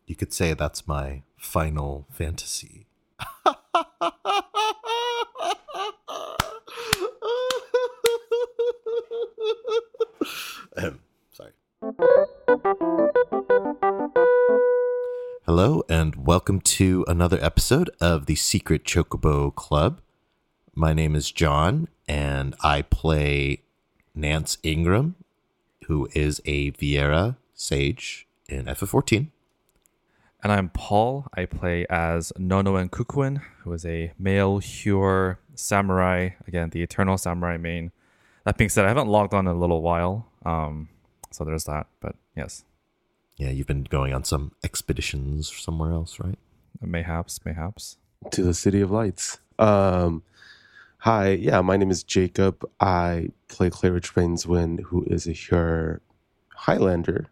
You could say that's my final fantasy. Sorry. Hello, and welcome to another episode of the Secret Chocobo Club. My name is John, and I play Nance Ingram, who is a Viera Sage in FF14. And I'm Paul. I play as Nonoen Kukuin, who is a male Hyur samurai. Again, the Eternal Samurai main. That being said, I haven't logged on in a little while, so there's that. But yes. Yeah, you've been going on some expeditions somewhere else, right? Mayhaps. To the City of Lights. Hi, my name is Jacob. I play Claridge Rainswind, who is a Hyur Highlander.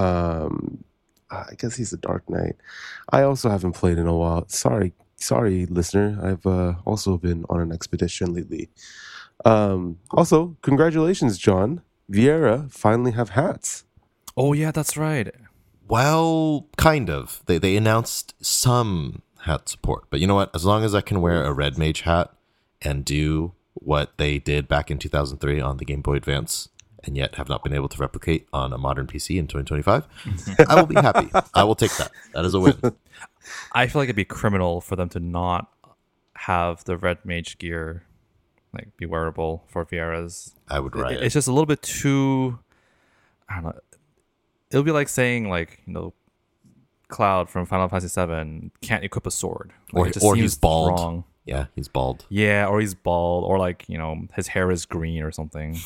I guess he's a Dark Knight. I also haven't played in a while. Sorry, listener. I've also been on an expedition lately. Also, congratulations, John. Viera finally have hats. Oh, yeah, that's right. Well, kind of. They announced some hat support. But you know what? As long as I can wear a Red Mage hat and do what they did back in 2003 on the Game Boy Advance, and yet have not been able to replicate on a modern PC in 2025, I will be happy. I will take that. That is a win. I feel like it'd be criminal for them to not have the Red Mage gear be wearable for Viera's. I would riot. It's just a little bit too, I don't know. It'll be like saying Cloud from Final Fantasy VII can't equip a sword. Or he's bald. Wrong. Yeah, he's bald. Yeah, or he's bald, or his hair is green or something.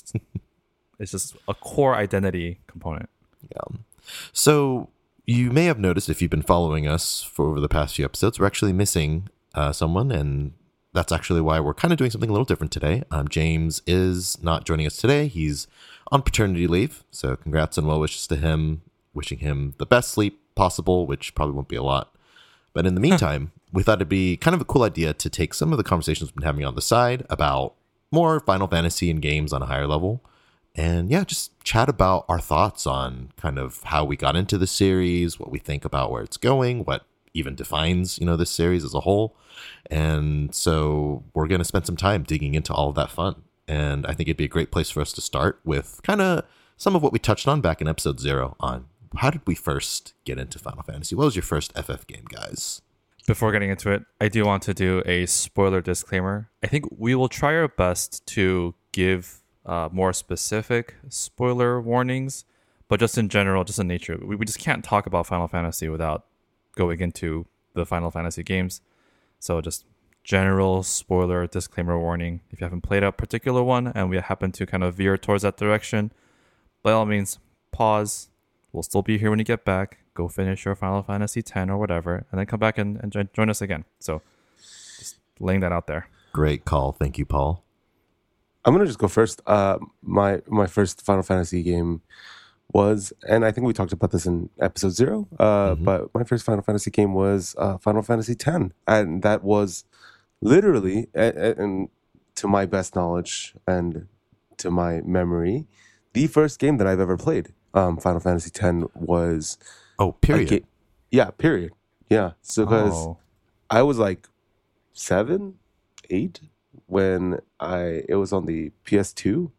It's just a core identity component. Yeah. So you may have noticed, if you've been following us for over the past few episodes, we're actually missing someone, and that's actually why we're kind of doing something a little different today. James is not joining us today. He's on paternity leave, so congrats and well wishes to him. Wishing him the best sleep possible, which probably won't be a lot. But in the meantime, we thought it'd be kind of a cool idea to take some of the conversations we've been having on the side about more Final Fantasy and games on a higher level. And yeah, just chat about our thoughts on kind of how we got into the series, what we think about where it's going, what even defines, this series as a whole. And so we're going to spend some time digging into all of that fun. And I think it'd be a great place for us to start with kind of some of what we touched on back in episode 0 on how did we first get into Final Fantasy? What was your first FF game, guys? Before getting into it, I do want to do a spoiler disclaimer. I think we will try our best to give more specific spoiler warnings, but just in general, just in nature, we just can't talk about Final Fantasy without going into the Final Fantasy games. So just general spoiler disclaimer warning. If you haven't played a particular one and we happen to kind of veer towards that direction, by all means, pause. We'll still be here when you get back. Go finish your Final Fantasy X or whatever, and then come back and join us again. So just laying that out there. Great call. Thank you, Paul. I'm going to just go first. My first Final Fantasy game was, and I think we talked about this in episode 0, but my first Final Fantasy game was Final Fantasy X. And that was literally, and to my best knowledge and to my memory, the first game that I've ever played. Final Fantasy X was... Oh, period. Period. Yeah. So because I was like 7, 8 when it was on the PS2.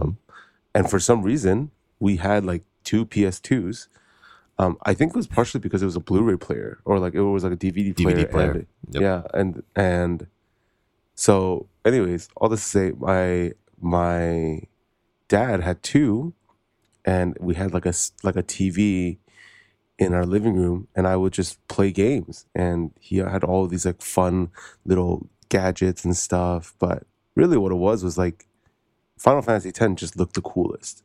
And for some reason, we had 2 PS2s. I think it was partially because it was a Blu-ray player or it was a DVD player. DVD player. And, yep. And so anyways, all this to say, my dad had 2, and we had a TV in our living room, and I would just play games, and he had all of these fun little gadgets and stuff. But really what it was Final Fantasy X just looked the coolest.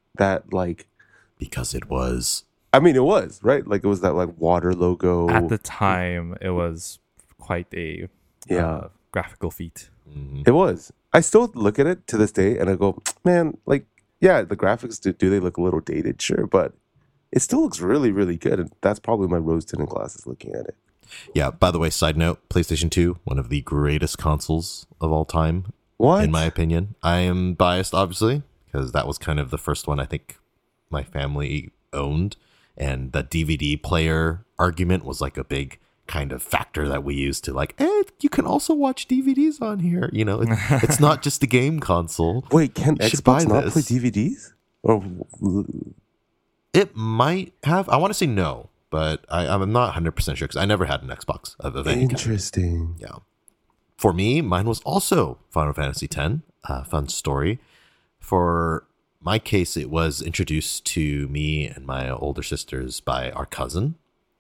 Because it was. I mean, it was, right? It was that water logo. At the time, it was quite a graphical feat. Mm-hmm. It was. I still look at it to this day and I go, man, the graphics, do they look a little dated? Sure, but it still looks really, really good. And that's probably my rose-tinted glasses looking at it. Yeah, by the way, side note, PlayStation 2, one of the greatest consoles of all time. What? In my opinion. I am biased, obviously, because that was kind of the first one I think my family owned. And the DVD player argument was like a big kind of factor that we used to like, you can also watch DVDs on here. You know, it's not just a game console. Wait, can You should buy Xbox not this. play DVDs? Or It might have. I want to say no, but I'm not 100% sure because I never had an Xbox of any kind. interesting. Yeah. For me, mine was also Final Fantasy X. Fun story. For my case, it was introduced to me and my older sisters by our cousin.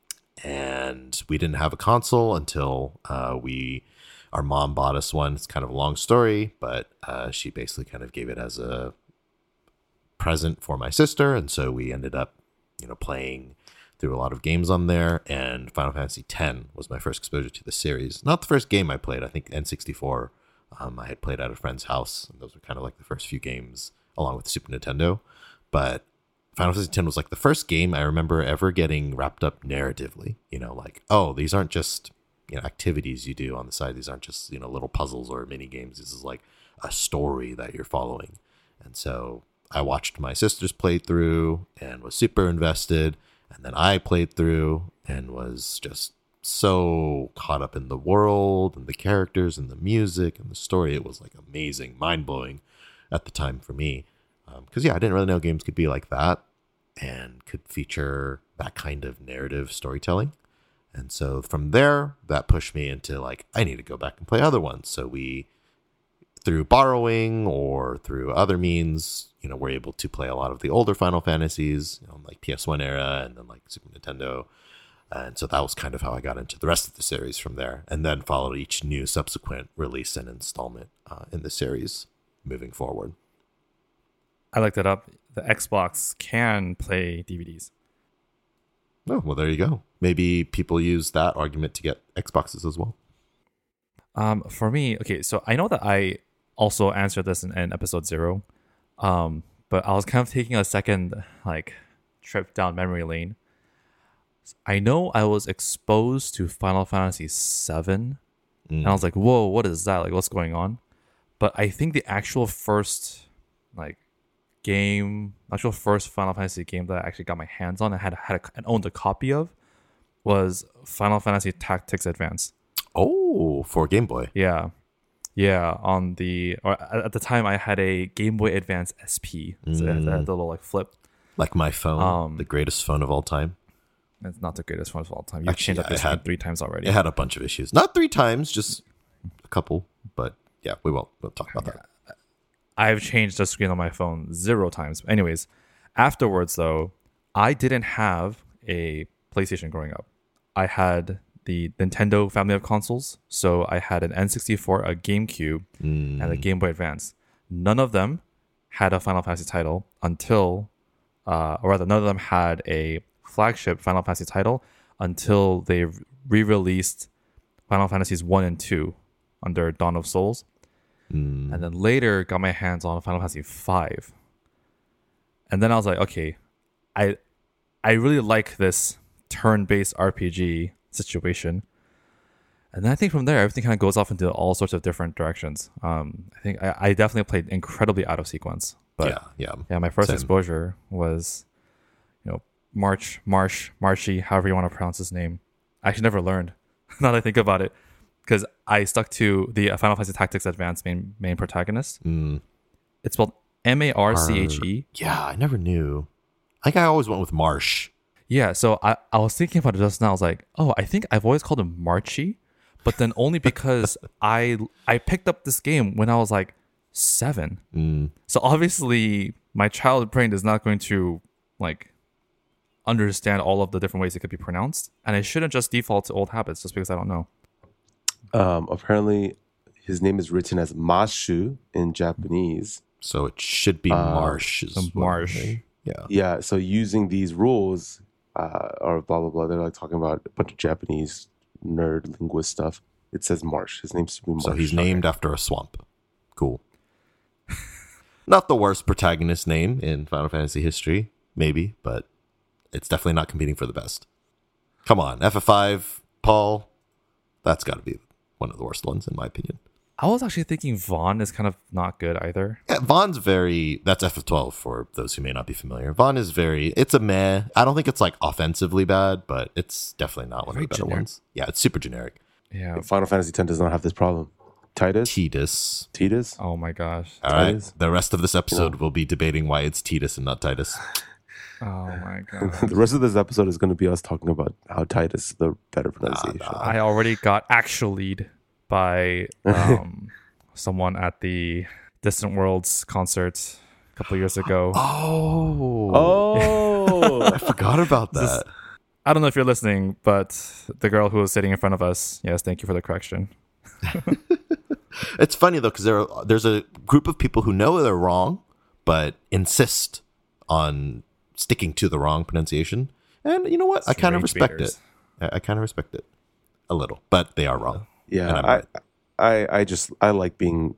And we didn't have a console until our mom bought us one. It's kind of a long story, but she basically kind of gave it as a present for my sister. And so we ended up, playing through a lot of games on there. And Final Fantasy X was my first exposure to the series. Not the first game I played. I think N64 I had played at a friend's house. And those were kind of like the first few games along with Super Nintendo. But Final Fantasy X was like the first game I remember ever getting wrapped up narratively. Like, oh, these aren't just activities you do on the side. These aren't just little puzzles or mini games. This is like a story that you're following. And so I watched my sisters play through and was super invested. And then I played through and was just so caught up in the world and the characters and the music and the story. It was like amazing, mind-blowing at the time for me. Because, I didn't really know games could be like that and could feature that kind of narrative storytelling. And so from there, that pushed me into like, I need to go back and play other ones. So we, through borrowing or through other means, we're able to play a lot of the older Final Fantasies, like PS1 era and then like Super Nintendo. And so that was kind of how I got into the rest of the series from there. And then followed each new subsequent release and installment in the series moving forward. I looked it up. The Xbox can play DVDs. Oh, well, there you go. Maybe people use that argument to get Xboxes as well. For me, okay, so I know that I also answered this in episode 0, but I was kind of taking a second trip down memory lane. I know I was exposed to Final Fantasy VII, and I was like, "Whoa, what is that? Like, what's going on?" But I think the actual first first Final Fantasy game that I actually got my hands on and had and owned a copy of was Final Fantasy Tactics Advance. Oh, for Game Boy. Yeah. At the time, I had a Game Boy Advance SP. So it had the little flip. Like my phone, the greatest phone of all time. It's not the greatest phone of all time. You've changed up this phone 3 times already. It had a bunch of issues. Not 3 times, just a couple. But yeah, we'll talk about that. I've changed the screen on my phone 0 times. Anyways, afterwards though, I didn't have a PlayStation growing up. I had the Nintendo family of consoles. So I had an N64, a GameCube, and a Game Boy Advance. None of them had a Final Fantasy title until, or rather, none of them had a flagship Final Fantasy title until they re-released Final Fantasies 1 and 2 under Dawn of Souls. And then later got my hands on Final Fantasy 5. And then I was like, okay, I really like this turn-based RPG situation. And then I think from there, everything kind of goes off into all sorts of different directions. I think I definitely played incredibly out of sequence. But yeah, my first exposure was, Marshy, however you want to pronounce his name. I actually never learned, now that I think about it, because I stuck to the Final Fantasy Tactics Advance main protagonist. It's spelled Marche. Yeah, I never knew. I think I always went with Marsh. Yeah, so I was thinking about it just now. I was like, oh, I think I've always called him Marchie, but then only because I picked up this game when I was like 7. So obviously my child brain is not going to understand all of the different ways it could be pronounced, and I shouldn't just default to old habits just because I don't know. Apparently, his name is written as Mashu in Japanese. So it should be Marsh. Marsh. Yeah. So using these rules, or blah blah blah, they're talking about a bunch of Japanese nerd linguist stuff. It says Marsh. His name's Marsh. So he's named after a swamp. Cool. Not the worst protagonist name in Final Fantasy history, maybe, but it's definitely not competing for the best. Come on, FF5, Paul. That's got to be one of the worst ones, in my opinion. I was actually thinking Vaughn is kind of not good either. Yeah, Vaughn's that's FF12 for those who may not be familiar. Vaughn is it's a meh. I don't think it's like offensively bad, but it's definitely not one of the better ones. Yeah, it's super generic. Yeah. Final Fantasy X does not have this problem. Titus. Titus? Oh my gosh. All right. The rest of this episode will be debating why it's Titus and not Titus. Oh my god. The rest of this episode is going to be us talking about how Titus is the better pronunciation. I already got actually by someone at the Distant Worlds concert a couple years ago. Oh, I forgot about that. I don't know if you're listening, but the girl who was sitting in front of us, yes, thank you for the correction. It's funny though, because there's a group of people who know they're wrong, but insist on sticking to the wrong pronunciation. And you know what? I kind of respect it. I kind of respect it a little, but they are wrong. Yeah, I like being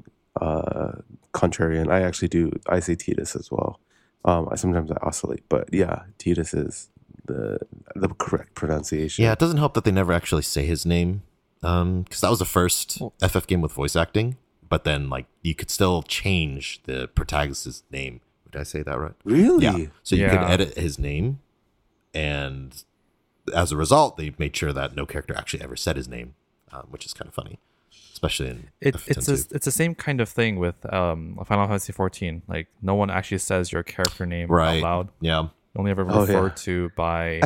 contrarian. I actually do. I say Titus as well. Sometimes I oscillate, but yeah, Titus is the correct pronunciation. Yeah, it doesn't help that they never actually say his name, because that was the first FF game with voice acting. But then, like, you could still change the protagonist's name. Did I say that right? Really? Yeah. So you could edit his name, and as a result, they made sure that no character actually ever said his name, which is kind of funny, especially in it's the same kind of thing with Final Fantasy 14. Like, no one actually says your character name out loud. Yeah. You only ever referred to by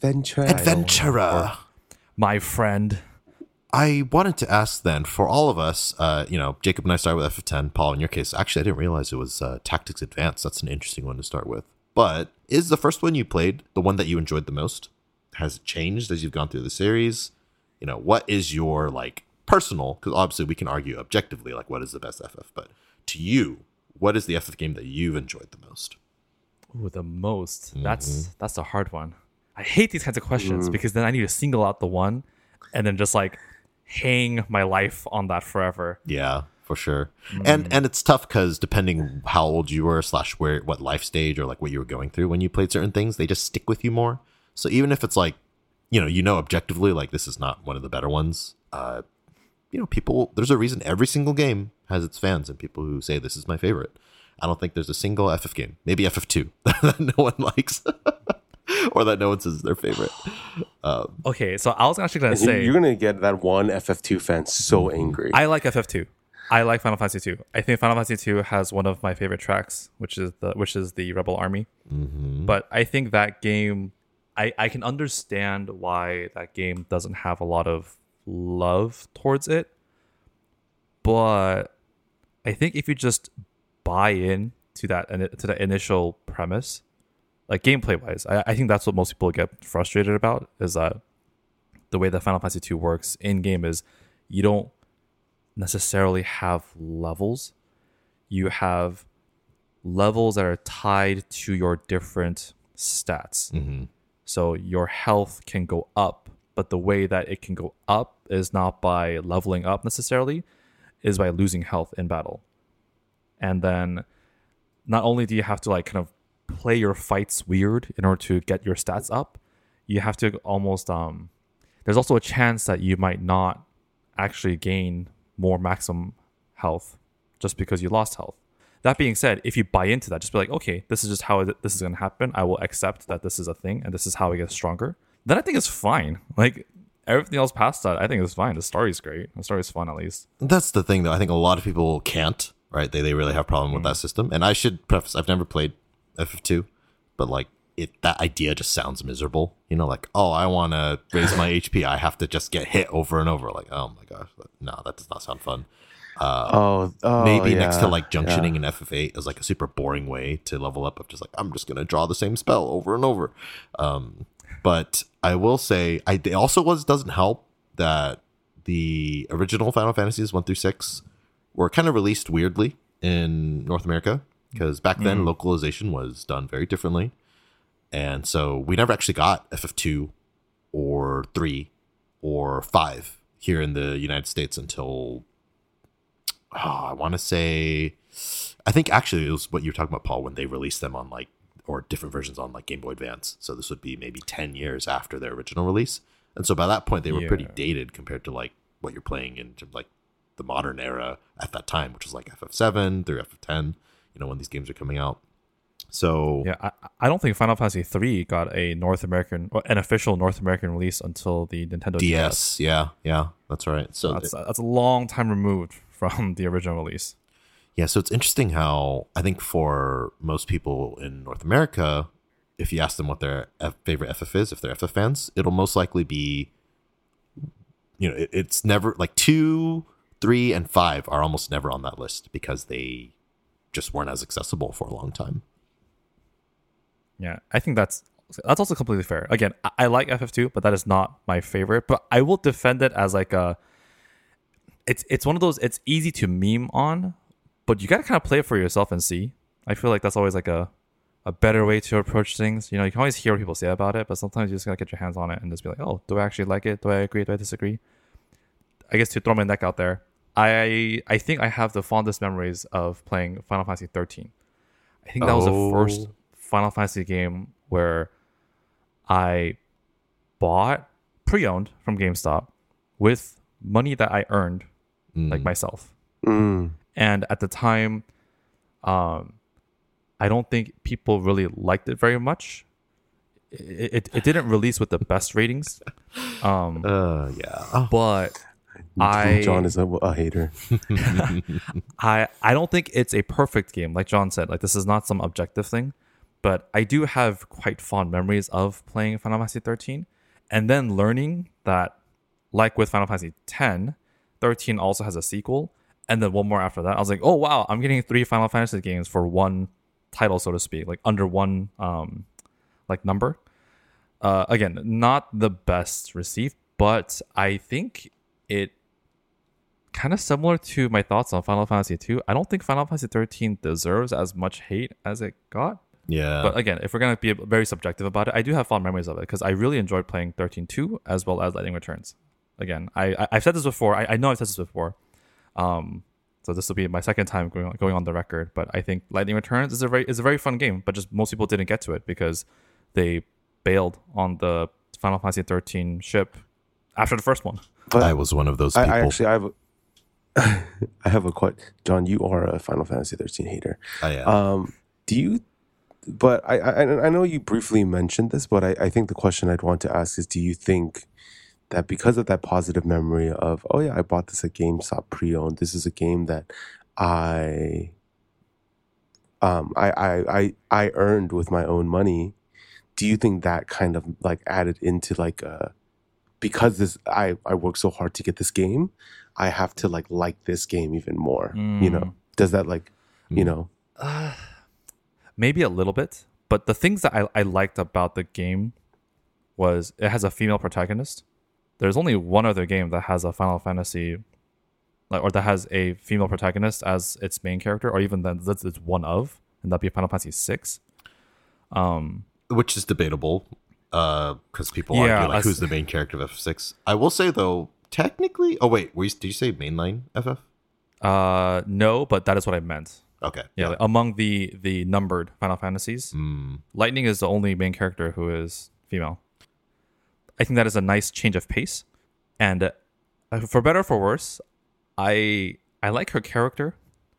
adventurer, my friend. I wanted to ask then, for all of us, Jacob and I started with FF10. Paul, in your case, actually, I didn't realize it was Tactics Advanced. That's an interesting one to start with. But is the first one you played the one that you enjoyed the most? Has it changed as you've gone through the series? You know, what is your, like, personal, because obviously we can argue objectively, like, what is the best FF? But to you, what is the FF game that you've enjoyed the most? Ooh, the most. Mm-hmm. That's a hard one. I hate these kinds of questions because then I need to single out the one and then just, like, hang my life on that forever. Yeah, for sure. And it's tough because depending how old you were / what life stage or like what you were going through when you played certain things, they just stick with you more. So even if it's like, objectively, like, this is not one of the better ones, people, there's a reason every single game has its fans and people who say this is my favorite. I don't think there's a single FF game, maybe FF2, that no one likes or that no one says is their favorite. Okay, so I was actually going to say... You're going to get that one FF2 fan so angry. I like FF2. I like Final Fantasy 2. I think Final Fantasy 2 has one of my favorite tracks, which is the Rebel Army. Mm-hmm. But I think that game... I can understand why that game doesn't have a lot of love towards it. But I think if you just buy in to that initial premise, like gameplay wise, I think that's what most people get frustrated about, is that the way that Final Fantasy 2 works in game is you don't necessarily have levels. You have levels that are tied to your different stats. Mm-hmm. So your health can go up, but the way that it can go up is not by leveling up necessarily, is by losing health in battle. And then not only do you have to like kind of play your fights weird in order to get your stats up, you have to almost there's also a chance that you might not actually gain more maximum health just because you lost health. That being said, if you buy into that, just be like, okay, this is just how this is going to happen. I will accept that this is a thing and this is how it gets stronger. Then I think it's fine. Like, everything else past that, I think it's fine. The story's great. The story's fun, at least. That's the thing, though. I think a lot of people can't, right? They really have a problem with that system. And I should preface, I've never played FF2, but like, that idea just sounds miserable. Like, oh, I want to raise my HP. I have to just get hit over and over. Like, oh my gosh. No, that does not sound fun. Maybe next to like junctioning in FF8 is like a super boring way to level up of just like, I'm just going to draw the same spell over and over. But I will say, it also doesn't help that the original Final Fantasies 1 through 6 were kind of released weirdly in North America, because back then localization was done very differently. And so we never actually got FF2 or 3 or 5 here in the United States until... I want to say, I think actually it was what you were talking about, Paul, when they released them on like, or different versions on like Game Boy Advance. So this would be maybe 10 years after their original release. And so by that point, they were pretty dated compared to like what you're playing in terms of like the modern era at that time, which was like FF7 through FF10. When these games are coming out. So Yeah, I don't think Final Fantasy 3 got an official North American release until the Nintendo DS. Yeah, that's right. So that's a long time removed from the original release. Yeah, so it's interesting how I think for most people in North America, if you ask them what their favorite FF is, if they're FF fans, it'll most likely be, it's never like 2, 3, and 5 are almost never on that list because they just weren't as accessible for a long time. Yeah, I think that's also completely fair. Again, I like FF2, but that is not my favorite. But I will defend it as like it's one of those, it's easy to meme on, but you got to kind of play it for yourself and see. I feel like that's always like a better way to approach things. You can always hear what people say about it, but sometimes you just gotta get your hands on it and just be like, oh, do I actually like it? Do I agree? Do I disagree? I guess to throw my neck out there, I think I have the fondest memories of playing Final Fantasy 13. I think that was the first Final Fantasy game where I bought pre-owned from GameStop with money that I earned, like myself. And at the time, I don't think people really liked it very much. It didn't release with the best ratings. Yeah. But John is a hater. I don't think it's a perfect game. Like John said, like this is not some objective thing, but I do have quite fond memories of playing Final Fantasy 13 and then learning that, like with Final Fantasy 10, 13 also has a sequel and then one more after that. I was like, oh wow, I'm getting 3 Final Fantasy games for one title, so to speak, like under one like number. Again, not the best received, but I think it kind of similar to my thoughts on Final Fantasy 2. I don't think Final Fantasy 13 deserves as much hate as it got. Yeah. But again, if we're going to be very subjective about it, I do have fond memories of it because I really enjoyed playing 13-2 as well as Lightning Returns. Again, I've said this before. I know I've said this before. So this will be my second time going on the record. But I think Lightning Returns is a very fun game, but just most people didn't get to it because they bailed on the Final Fantasy 13 ship after the first one. But I was one of those people. I have a question. John, you are a Final Fantasy 13 hater. I am. Do you? But I know you briefly mentioned this, but I think the question I'd want to ask is, do you think that because of that positive memory of, oh yeah, I bought this at GameStop pre-owned, this is a game that I earned with my own money, do you think that kind of like added into like because I worked so hard to get this game, I have to like this game even more, does that Maybe a little bit, but the things that I liked about the game was it has a female protagonist. There's only one other game that has a Final Fantasy, or that has a female protagonist as its main character, or even then that's one of, and that'd be Final Fantasy 6. Which is debatable, because people argue like who's the main character of FF6. I will say though, technically, did you say mainline FF? No, but that is what I meant. Okay. Yeah, like among the numbered Final Fantasies, Lightning is the only main character who is female. I think that is a nice change of pace, and for better or for worse, I like her character.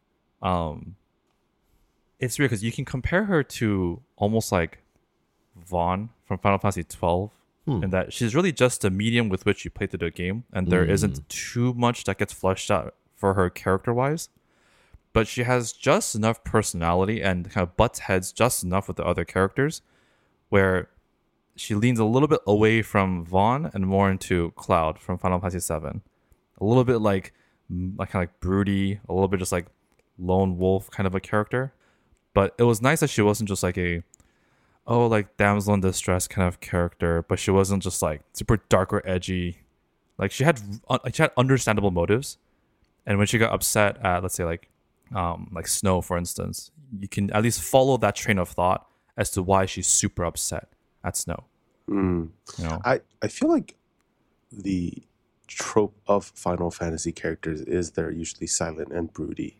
It's weird because you can compare her to almost like Vaughn from Final Fantasy 12, in that she's really just a medium with which you play through the game, and there isn't too much that gets fleshed out for her character-wise. But she has just enough personality and kind of butts heads just enough with the other characters where she leans a little bit away from Vaughn and more into Cloud from Final Fantasy VII. A little bit like kind of like broody, a little bit just like lone wolf kind of a character. But it was nice that she wasn't just like like damsel in distress kind of character, but she wasn't just like super dark or edgy. Like she had understandable motives. And when she got upset at, let's say like Snow, for instance, you can at least follow that train of thought as to why she's super upset at Snow. I feel like the trope of Final Fantasy characters is they're usually silent and broody,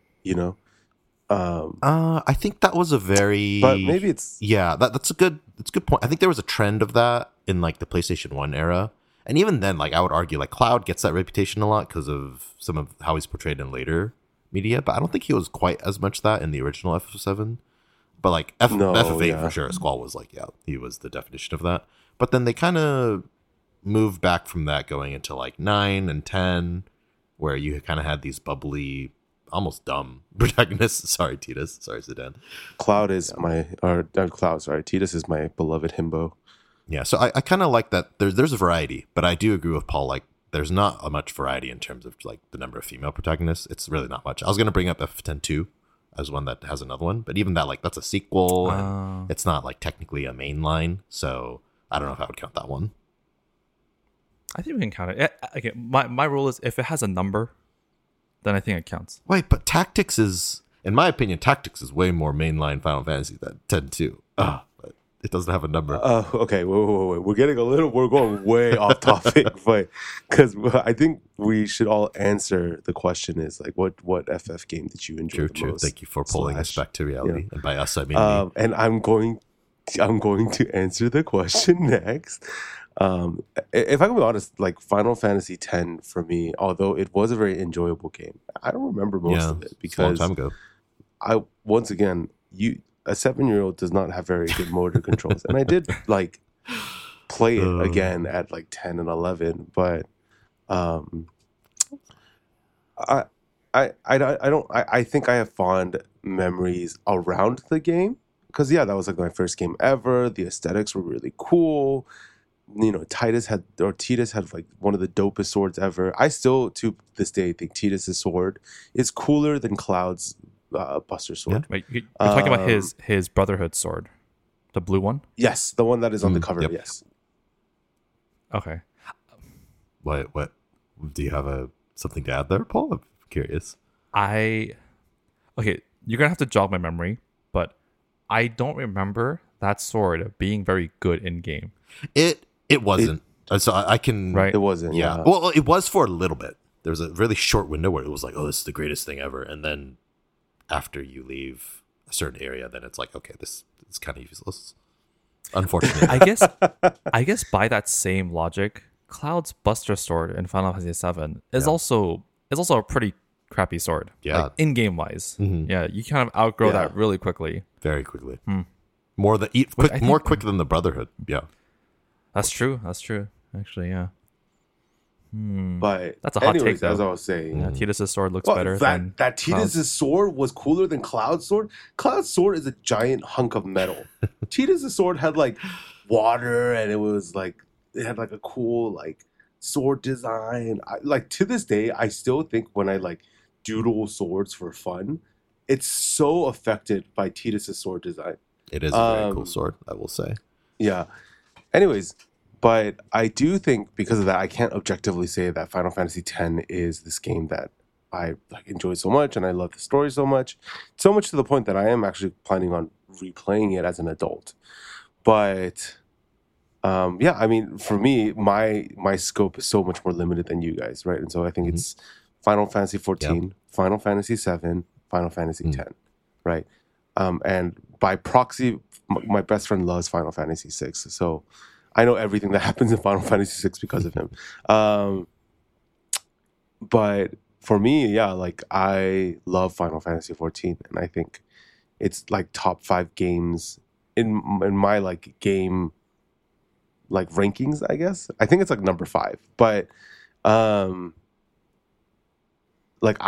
I think that was a very, but maybe it's that's a good point. I think there was a trend of that in like the PlayStation 1 era, And even then, like I would argue, like Cloud gets that reputation a lot because of some of how he's portrayed in later media, but I don't think he was quite as much that in the original FF7. But like FF8 for sure, Squall was like, yeah, he was the definition of that. But then they kind of moved back from that going into like 9 and 10, where you kind of had these bubbly, almost dumb protagonists. Sorry, Tidus. Sorry, Zidane. Cloud is Cloud. Sorry, Tidus is my beloved himbo. Yeah, so I kind of like that. There's a variety, but I do agree with Paul. Like, there's not a much variety in terms of like the number of female protagonists. It's really not much. I was gonna bring up FF10-2 as one that has another one, but even that, like, that's a sequel, and it's not like technically a main line. So I don't know if I would count that one. I think we can count it. Okay, my rule is if it has a number, then I think it counts. Wait, but Tactics is, in my opinion, Tactics is way more mainline Final Fantasy than 10-2. But it doesn't have a number. Okay, wait. We're going way off topic, but because I think we should all answer the question is like, what FF game did you enjoy the most? Thank you for pulling us back to reality. Yeah. And by us, I mean me. And I'm going to answer the question next. If I can be honest, like Final Fantasy X for me, although it was a very enjoyable game, I don't remember most of it because a long time ago. A 7-year-old does not have very good motor controls, and I did like play it again at like 10 and 11, but I think I have fond memories around the game because that was like my first game ever. The aesthetics were really cool. You know, Tidus had like one of the dopest swords ever. I still to this day think Tidus' sword is cooler than Cloud's Buster sword. Wait, you're talking about his Brotherhood sword, the blue one? Yes, the one that is on the cover. Yep. Yes. Okay. What do you have something to add there, Paul? I'm curious. Okay, you're gonna have to jog my memory, but I don't remember that sword being very good in game. It wasn't. So I can. Right. It wasn't. Yeah. Well, it was for a little bit. There was a really short window where it was like, oh, this is the greatest thing ever, and then after you leave a certain area, then it's like, okay, this is kind of useless. Unfortunately. I guess by that same logic, Cloud's Buster sword in Final Fantasy VII is also a pretty crappy sword. Yeah. Like, in-game wise. Mm-hmm. Yeah, you kind of outgrow that really quickly. Very quickly. More quick than the Brotherhood. Yeah. That's true. Actually, yeah. But that's a hot take, though. As I was saying, yeah, Tidus' sword looks better. That Tidus' sword was cooler than Cloud's sword. Cloud's sword is a giant hunk of metal. Tidus' sword had like water, and it had like a cool like sword design. To this day, I still think when I like doodle swords for fun, it's so affected by Tidus' sword design. It is a very cool sword, I will say. Yeah. Anyways, but I do think because of that, I can't objectively say that Final Fantasy X is this game that I like enjoy so much and I love the story so much to the point that I am actually planning on replaying it as an adult. But I mean, for me, my scope is so much more limited than you guys, right? And so I think it's Final Fantasy 14, Final Fantasy 7, Final Fantasy 10, right? And by proxy, my best friend loves Final Fantasy 6, so I know everything that happens in Final Fantasy 6 because of him. But for me, like I love Final Fantasy 14, and I think it's like top 5 games in my like game like rankings. I guess I think it's like number 5, but like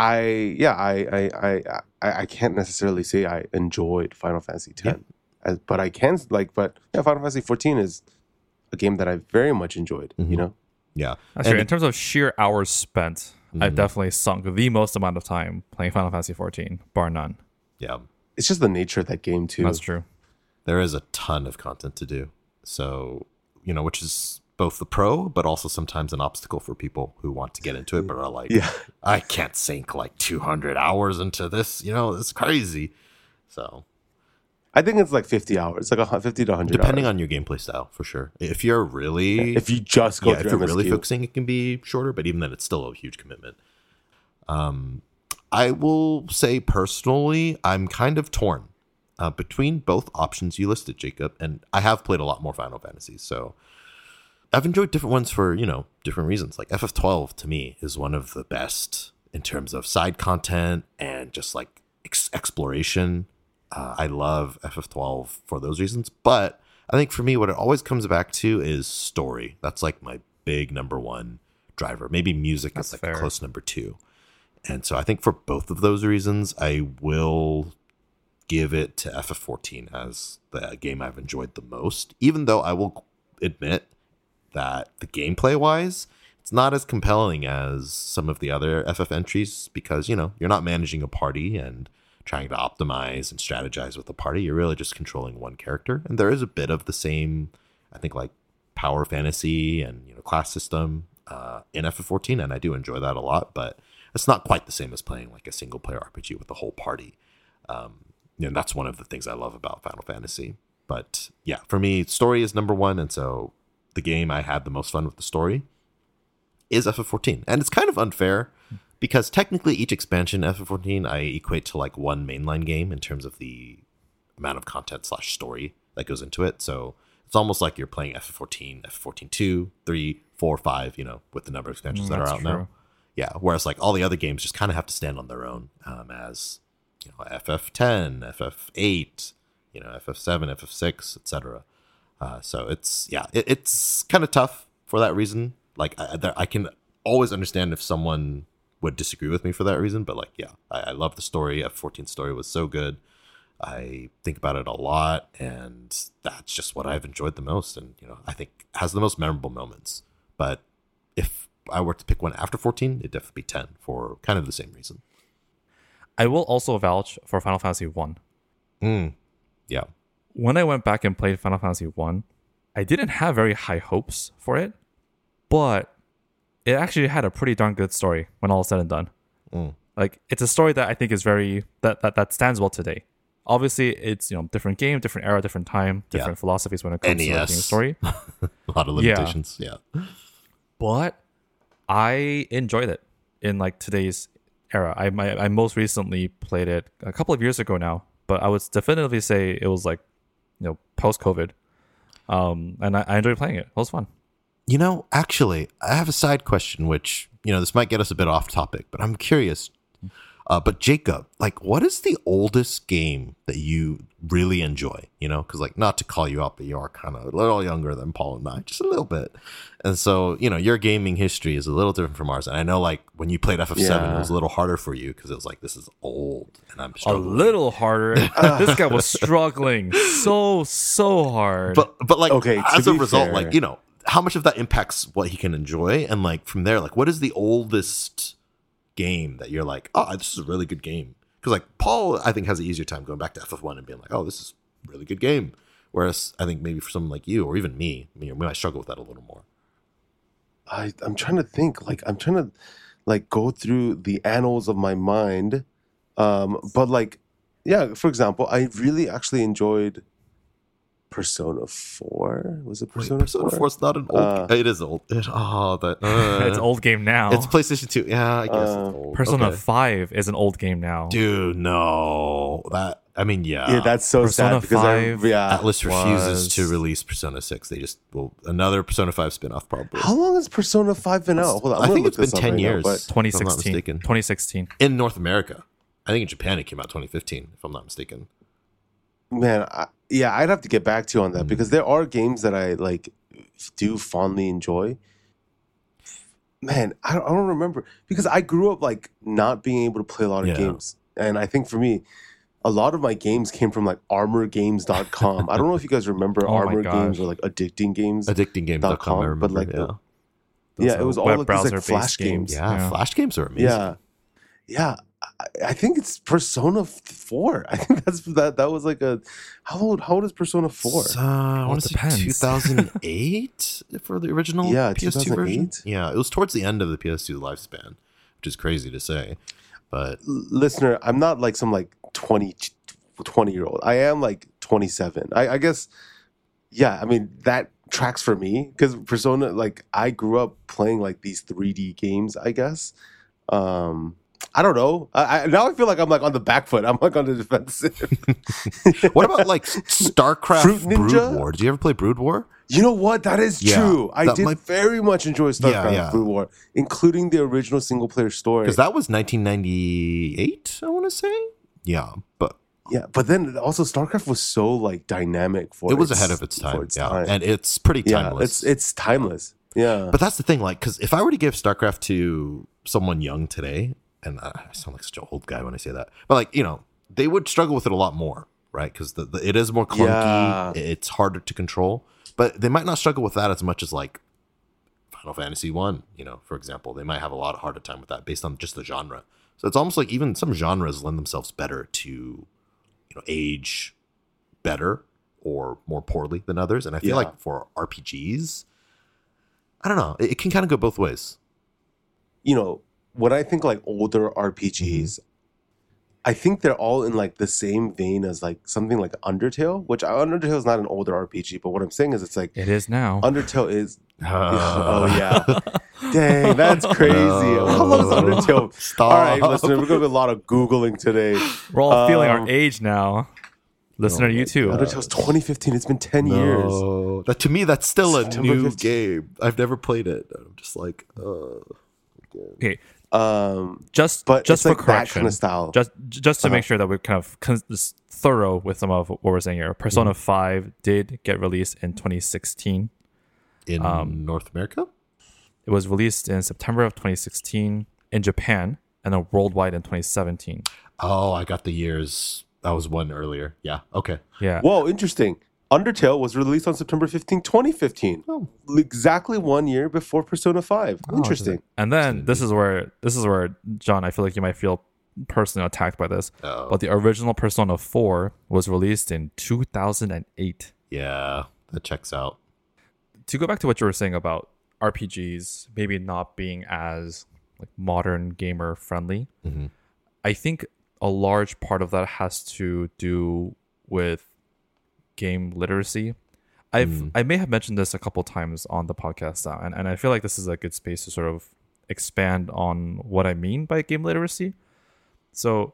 I can't necessarily say I enjoyed Final Fantasy X, but I can Final Fantasy 14 is a game that I very much enjoyed. You know, yeah. That's true. In terms of sheer hours spent, I've definitely sunk the most amount of time playing Final Fantasy 14, bar none. Yeah, it's just the nature of that game too. That's true. There is a ton of content to do, so which is both the pro, but also sometimes an obstacle for people who want to get into it, but are like, I can't sink like 200 hours into this. It's crazy. So I think it's like 50 hours, like 50 to 100 depending hours. on your gameplay style, for sure. If you're really... If you just go through if you're MSQ. really focusing, it can be shorter, but even then, it's still a huge commitment. I will say, personally, I'm kind of torn between both options you listed, Jacob, and I have played a lot more Final Fantasies, so... I've enjoyed different ones for, different reasons. Like FF12 to me is one of the best in terms of side content and just like exploration. I love FF12 for those reasons. But I think for me, what it always comes back to is story. That's like my big number one driver. Maybe music is like a close number two. And so I think for both of those reasons, I will give it to FF14 as the game I've enjoyed the most, even though I will admit that the gameplay wise, it's not as compelling as some of the other FF entries because, you're not managing a party and trying to optimize and strategize with the party. You're really just controlling one character. And there is a bit of the same, I think, like power fantasy and, class system in FF14. And I do enjoy that a lot, but it's not quite the same as playing like a single player RPG with the whole party. And that's one of the things I love about Final Fantasy. But yeah, for me, story is number one. And so the game I had the most fun with the story is FF14. And it's kind of unfair because technically each expansion, FF14, I equate to like one mainline game in terms of the amount of content / story that goes into it. So it's almost like you're playing FF14, FF14 2, 3, 4, 5, with the number of expansions that are out now. Yeah, whereas like all the other games just kind of have to stand on their own as FF10, FF8, FF7, FF6, etc. So it's kind of tough for that reason. Like I can always understand if someone would disagree with me for that reason, but like I love the story. F14 story was so good. I think about it a lot, and that's just what I've enjoyed the most, and I think has the most memorable moments. But if I were to pick one after 14, it'd definitely be 10 for kind of the same reason. I will also vouch for Final Fantasy 1. Yeah. When I went back and played Final Fantasy 1, I didn't have very high hopes for it, but it actually had a pretty darn good story when all is said and done. Like, it's a story that I think is very that stands well today. Obviously, it's different game, different era, different time, different philosophies when it comes to writing a story. A lot of limitations. Yeah. But I enjoyed it in like today's era. I most recently played it a couple of years ago now, but I would definitively say it was like post-COVID. And I enjoyed playing it. It was fun. Actually, I have a side question, which, this might get us a bit off topic, but I'm curious. But Jacob, like, what is the oldest game that you really enjoy? Because like, not to call you out, but you are kind of a little younger than Paul and I, just a little bit. And so, your gaming history is a little different from ours. And I know, like, when you played FF7, it was a little harder for you because it was like, this is old, and I'm struggling. A little harder. This guy was struggling so hard. But like, okay, as a result, fair, like, how much of that impacts what he can enjoy, and like from there, like, what is the oldest game that you're like, oh, this is a really good game? Because like Paul, I think, has an easier time going back to FF1 and being like, oh, this is a really good game. Whereas I think maybe for someone like you or even me, we might struggle with that a little more. I'm trying to think. Like, I'm trying to like go through the annals of my mind. But like, yeah, for example, I really actually enjoyed Persona 4. Was it Persona 4? Persona 4 is not an old. It is old. It's an old game now. It's PlayStation 2. Yeah, I guess it's old. Persona 5 is an old game now. Dude, no. Yeah, that's so Persona sad because 5 Atlus refuses to release Persona 6. They just another Persona 5 spin-off probably. How long has Persona 5 been out? Hold on, I think it's been 10 years. Now, 2016. In North America. I think in Japan it came out 2015, if I'm not mistaken. Man, I'd have to get back to you on that because there are games that I like do fondly enjoy. Man, I don't remember because I grew up like not being able to play a lot of games, and I think for me, a lot of my games came from like ArmorGames.com. I don't know if you guys remember Armor Games or like Addicting Games. AddictingGames.com, I remember. But like, it was all like these like Flash games. Yeah, Flash games are amazing. Yeah. I think it's Persona 4. I think that was like a how old is Persona 4? I want to say 2008 for the original PS2 version. Yeah, it was towards the end of the PS2 lifespan, which is crazy to say. But listener, I'm not like some like 20-year-old. I am like 27. I guess I mean that tracks for me because Persona, like I grew up playing like these 3D games, I guess. I don't know. Now I feel like I'm like on the back foot. I'm like on the defensive. What about like StarCraft Fruit Ninja? Brood War? Did you ever play Brood War? You know what? That is Yeah, true. I that did might- very much enjoy StarCraft yeah. Brood War, including the original single player story. Because that was 1998, I want to say. Yeah, but Yeah, but then also StarCraft was so like dynamic for it was ahead of its time. And it's pretty timeless. it's timeless. Yeah. But that's the thing, like, because if I were to give StarCraft to someone young today, and I sound like such an old guy when I say that, but like, you know, they would struggle with it a lot more, right? Because it is more clunky, Yeah. it's harder to control, but they might not struggle with that as much as like Final Fantasy 1, you know, for example. They might have a lot harder time with that based on just the genre. So it's almost like even some genres lend themselves better to, you know, age better or more poorly than others. And I feel Yeah. like for RPGs, I don't know, it can kind of go both ways. You know, when I think like older RPGs, I think they're all in like the same vein as like something like Undertale, which Undertale is not an older RPG, but what I'm saying is it's like It is now. Undertale is. Oh yeah, dang, that's crazy. How long is Undertale? Stop. All right, listener, we're gonna do a lot of googling today. We're all feeling our Um, age now. Listener, you too. Undertale's 2015. It's been 10 years. No. That, to me, that's still a September new 15th. game. I've never played it. I'm just like, Okay, But just it's for like that correction, kind of style. just to make sure that we're kind of just thorough with some of what we're saying here. Persona 5 did get released in 2016. in North America? It was released in September of 2016 in Japan, and then worldwide in 2017. Oh, I got the years. That was one earlier. Yeah. Okay. Yeah. Whoa, interesting. Undertale was released on September 15, 2015. Oh. Exactly 1 year before Persona 5. Interesting. And then this is where John, I feel like you might feel personally attacked by this. Oh. But the original Persona 4 was released in 2008. Yeah, that checks out. To go back to what you were saying about RPGs maybe not being as like modern gamer friendly, I think a large part of that has to do with game literacy. I may have mentioned this a couple times on the podcast now, and I feel like this is a good space to sort of expand on what I mean by game literacy. So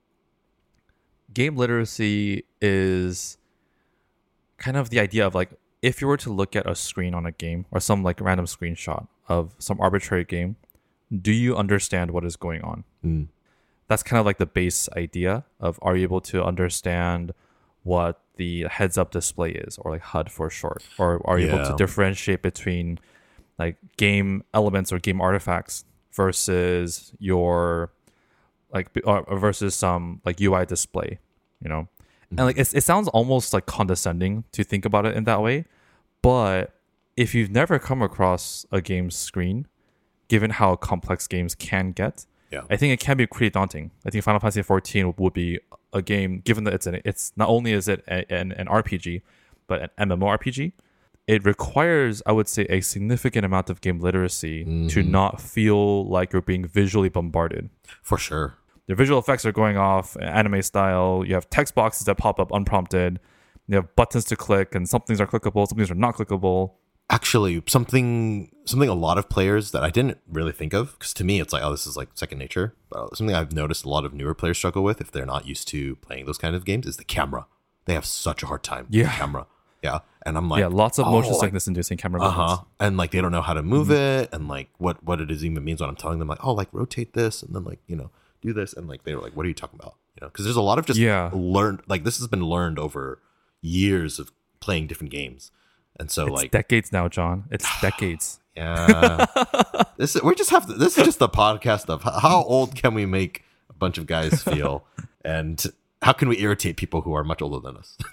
game literacy is kind of the idea of like, if you were to look at a screen on a game or some like random screenshot of some arbitrary game, do you understand what is going on? That's kind of like the base idea of, are you able to understand what the heads up display is, or like HUD for short, or are you able to Yeah. differentiate between like game elements or game artifacts versus your like versus some like UI display, you know? And like it sounds almost like condescending to think about it in that way, but if you've never come across a game's screen, given how complex games can get, Yeah. I think it can be pretty daunting. I think Final Fantasy 14 would be a game, given that it's not only is it an RPG, but an MMORPG. It requires, I would say, a significant amount of game literacy to not feel like you're being visually bombarded. For sure. The visual effects are going off anime style. You have text boxes that pop up unprompted. You have buttons to click, and some things are clickable, some things are not clickable. Actually, something a lot of players that I didn't really think of, because to me it's like, oh, this is like second nature. But something I've noticed a lot of newer players struggle with if they're not used to playing those kind of games is the camera. They have such a hard time with the Yeah. camera. Yeah. And I'm like, Yeah, lots of motion oh, like, sickness inducing camera movements. and like they don't know how to move it, and like what it is even means when I'm telling them like, oh, like rotate this, and then like, you know, do this, and like they were like, what are you talking about? You know, because there's a lot of just learned, like this has been learned over years of playing different games, and so It's like decades now, John. It's decades. yeah, this is just the podcast of how old can we make a bunch of guys feel, and how can we irritate people who are much older than us?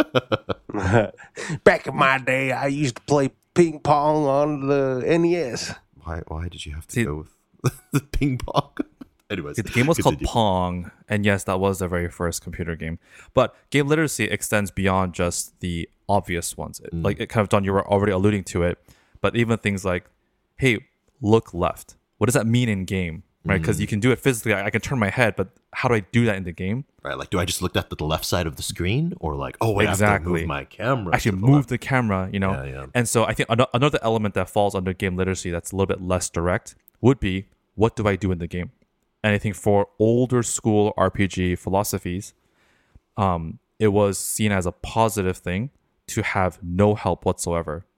Back in my day, I used to play ping pong on the NES. Why did you have to See- go with the ping pong? Anyways, The game was called continue. Pong, and yes, that was the very first computer game. But game literacy extends beyond just the obvious ones. Like it kind of, John, you were already alluding to it, but even things like, hey, look left. What does that mean in game? Right? Because you can do it physically. I can turn my head, but how do I do that in the game? Right, like, do I just look at the left side of the screen, or like, oh wait, I have to Exactly. move my camera? Actually to the move left? the camera, you know? Yeah, yeah. And so I think another element that falls under game literacy that's a little bit less direct would be, what do I do in the game? And I think for older school RPG philosophies, it was seen as a positive thing to have no help whatsoever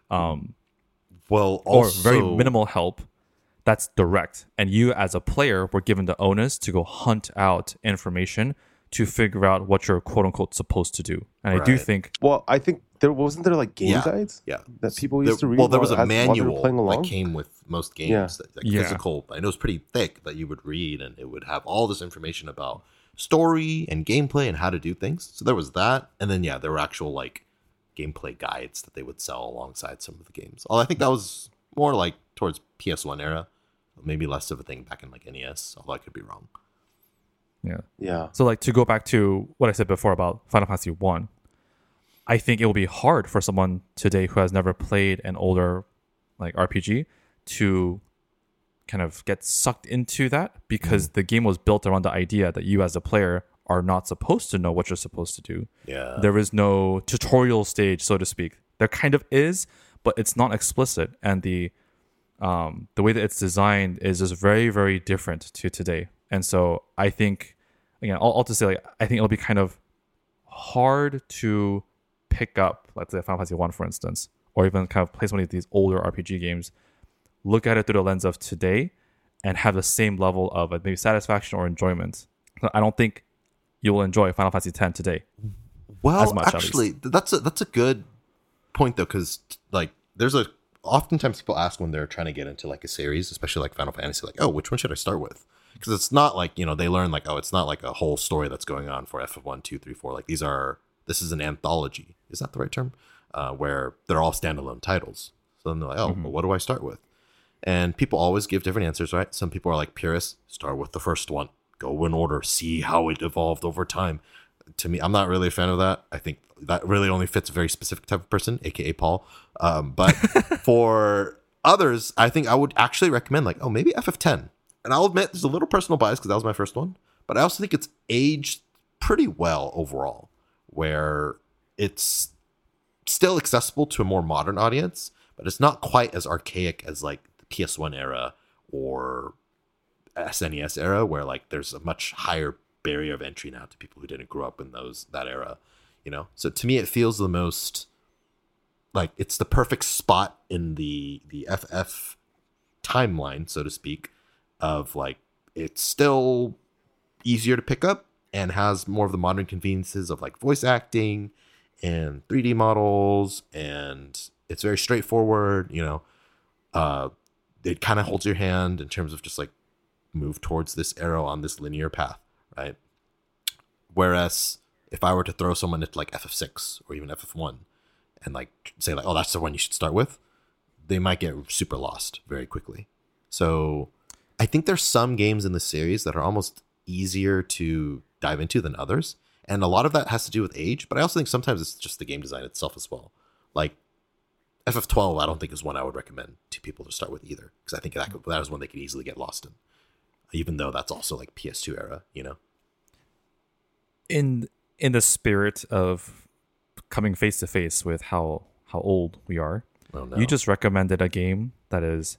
Well, or also, very minimal help that's direct. And you as a player were given the onus to go hunt out information to figure out what you're quote unquote supposed to do. And I do Right. think Well, I think there wasn't there like game Yeah. guides Yeah. that people used to There- read. well, there was a while they were manual playing that along. came with most games, Yeah. like Yeah. physical. I know it's pretty thick that you would read, and it would have all this information about story and gameplay and how to do things. So there was that, and then there were actual like gameplay guides that they would sell alongside some of the games. Although I think that was more like towards PS1 era, maybe less of a thing back in like NES. Although I could be wrong. yeah. Yeah. So like to go back to what I said before about Final Fantasy 1, I think it will be hard for someone today who has never played an older like RPG to kind of get sucked into that, because the game was built around the idea that you as a player are not supposed to know what you're supposed to do. Yeah. There is no tutorial stage, so to speak. There kind of is, but it's not explicit, and the way that it's designed is just very, very different to today. And so I think, again, I'll just say, like, I think it'll be kind of hard to pick up, let's say Final Fantasy 1, for instance, or even kind of play some of these older RPG games, look at it through the lens of today, and have the same level of maybe satisfaction or enjoyment. I don't think you will enjoy Final Fantasy X today. Well, as much, at actually, that's a good point though, because like oftentimes people ask when they're trying to get into like a series, especially like Final Fantasy, like, oh, which one should I start with? Because it's not like, they learn like, oh, it's not like a whole story that's going on for FF1, 2, 3, 4. Like this is an anthology. Is that the right term? Where they're all standalone titles. So then they're like, oh, well, what do I start with? And people always give different answers, right? Some people are like purists, start with the first one, go in order, see how it evolved over time. To me, I'm not really a fan of that. I think that really only fits a very specific type of person, aka Paul. But for others, I think I would actually recommend like, oh, maybe FF10. And I'll admit there's a little personal bias because that was my first one, but I also think it's aged pretty well overall, where it's still accessible to a more modern audience, but it's not quite as archaic as like the PS1 era or SNES era, where like there's a much higher barrier of entry now to people who didn't grow up in that era, So to me, it feels the most like it's the perfect spot in the FF timeline, so to speak, of like it's still easier to pick up and has more of the modern conveniences of like voice acting and 3D models, and it's very straightforward. It kind of holds your hand in terms of just like move towards this arrow on this linear path, right? Whereas if I were to throw someone into like FF6 or even FF1 and like say like, oh, that's the one you should start with, they might get super lost very quickly. So I think there's some games in the series that are almost easier to dive into than others. And a lot of that has to do with age, but I also think sometimes it's just the game design itself as well. Like FF12, I don't think is one I would recommend to people to start with either, because I think that is one they could easily get lost in, even though that's also like PS2 era, In the spirit of coming face to face with how old we are, Oh, no. you just recommended a game that is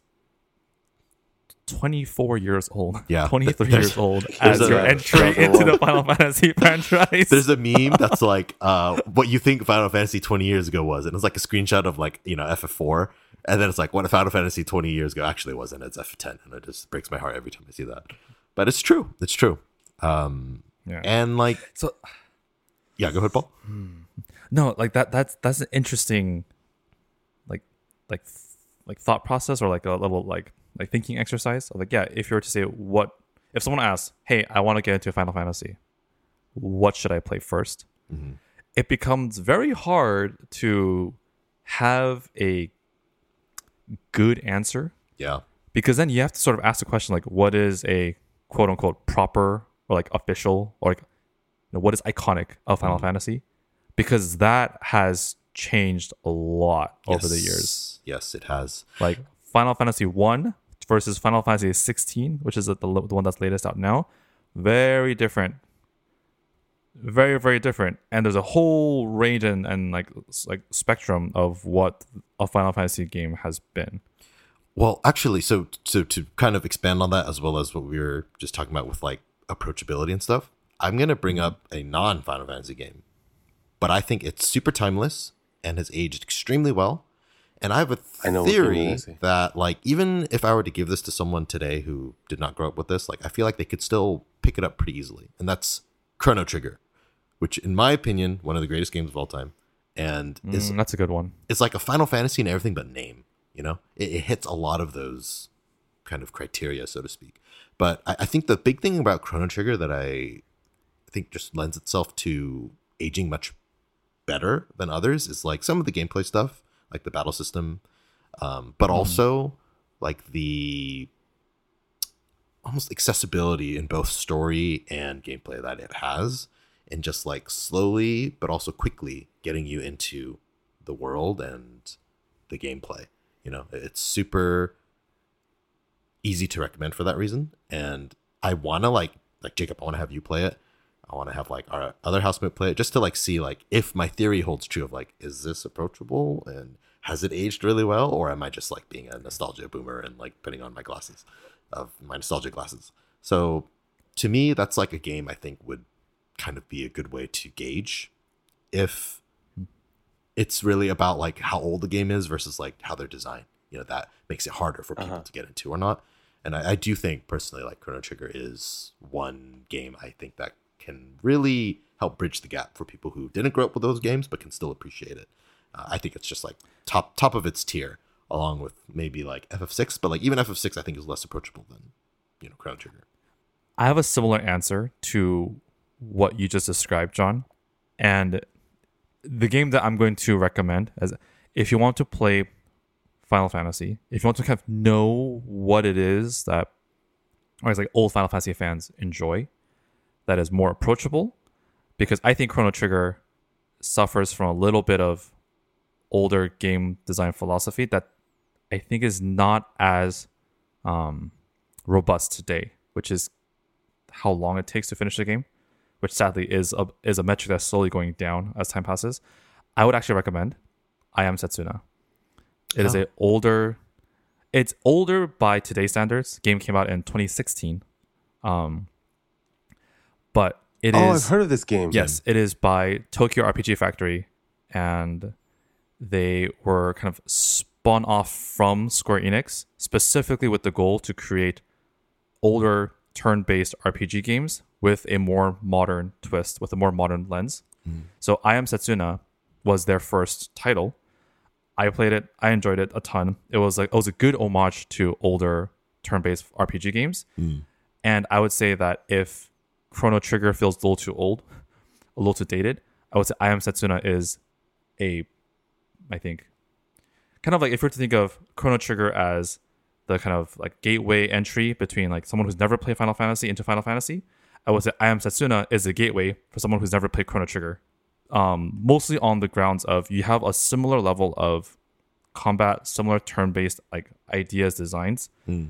24 years old, Yeah. 23 There's- years old there's as your a- entry into the Final Fantasy franchise. There's a meme that's like what you think Final Fantasy 20 years ago was, and it's like a screenshot of like FF4, and then it's like what Final Fantasy 20 years ago actually was, and it's FF10, and it just breaks my heart every time I see that. But it's true. Yeah. And like, So yeah, go ahead, Paul. no, like that's an interesting like thought process, or like a little like thinking exercise of like, yeah, if you were to say if someone asks, hey, I want to get into Final Fantasy, what should I play first? Mm-hmm. It becomes very hard to have a good answer, Yeah, because then you have to sort of ask the question like, what is a quote unquote proper or like official, or like what is iconic of Final Fantasy, because that has changed a lot over the years. Yes, it has. Like Final Fantasy 1 versus Final Fantasy 16, which is the one that's latest out now, very different. Very, very different. And there's a whole range and like spectrum of what a Final Fantasy game has been. Well, actually, so to kind of expand on that, as well as what we were just talking about with like approachability and stuff, I'm going to bring up a non-Final Fantasy game, but I think it's super timeless and has aged extremely well. And I have a I know what you're theory gonna say. that, like, even if I were to give this to someone today who did not grow up with this, like, I feel like they could still pick it up pretty easily. And that's Chrono Trigger, which, in my opinion, one of the greatest games of all time. And That's a good one. it's like a Final Fantasy and everything but name. You know, it hits a lot of those kind of criteria, so to speak. But I think the big thing about Chrono Trigger that I think just lends itself to aging much better than others is like some of the gameplay stuff, like the battle system, but also like the almost accessibility in both story and gameplay that it has, and just like slowly but also quickly getting you into the world and the gameplay. You know, it's super easy to recommend for that reason. And I want to like Jacob, I want to have you play it. I want to have like our other housemate play it just to like see like if my theory holds true of like, is this approachable and has it aged really well, or am I just like being a nostalgia boomer and like putting on my glasses of my nostalgia glasses? So to me, that's like a game I think would kind of be a good way to gauge if it's really about like how old the game is versus like how they're designed. You know, that makes it harder for people to get into or not. And I do think personally like Chrono Trigger is one game I think that can really help bridge the gap for people who didn't grow up with those games but can still appreciate it. I think it's just like top of its tier, along with maybe like FF6, but like even FF6 I think is less approachable than, you know, Chrono Trigger. I have a similar answer to what you just described, John. And the game that I'm going to recommend is if you want to play Final Fantasy, if you want to kind of know what it is that or like old Final Fantasy fans enjoy, that is more approachable, because I think Chrono Trigger suffers from a little bit of older game design philosophy that I think is not as robust today, which is how long it takes to finish the game, which sadly is a metric that's slowly going down as time passes. I would actually recommend I Am Setsuna. It is it's older by today's standards. Game came out in 2016. But it is... Oh, I've heard of this game. Yes, it is by Tokyo RPG Factory, and they were kind of spun off from Square Enix, specifically with the goal to create older turn-based RPG games with a more modern twist, with a more modern lens. So I Am Setsuna was their first title. I played it. I enjoyed it a ton. It was a good homage to older turn-based RPG games. And I would say that if Chrono Trigger feels a little too old, a little too dated, I would say I Am Setsuna is I think, kind of like if you're to think of Chrono Trigger as the kind of like gateway entry between like someone who's never played Final Fantasy into Final Fantasy, I would say I Am Setsuna is a gateway for someone who's never played Chrono Trigger. Mostly on the grounds of you have a similar level of combat, similar turn-based like ideas, designs,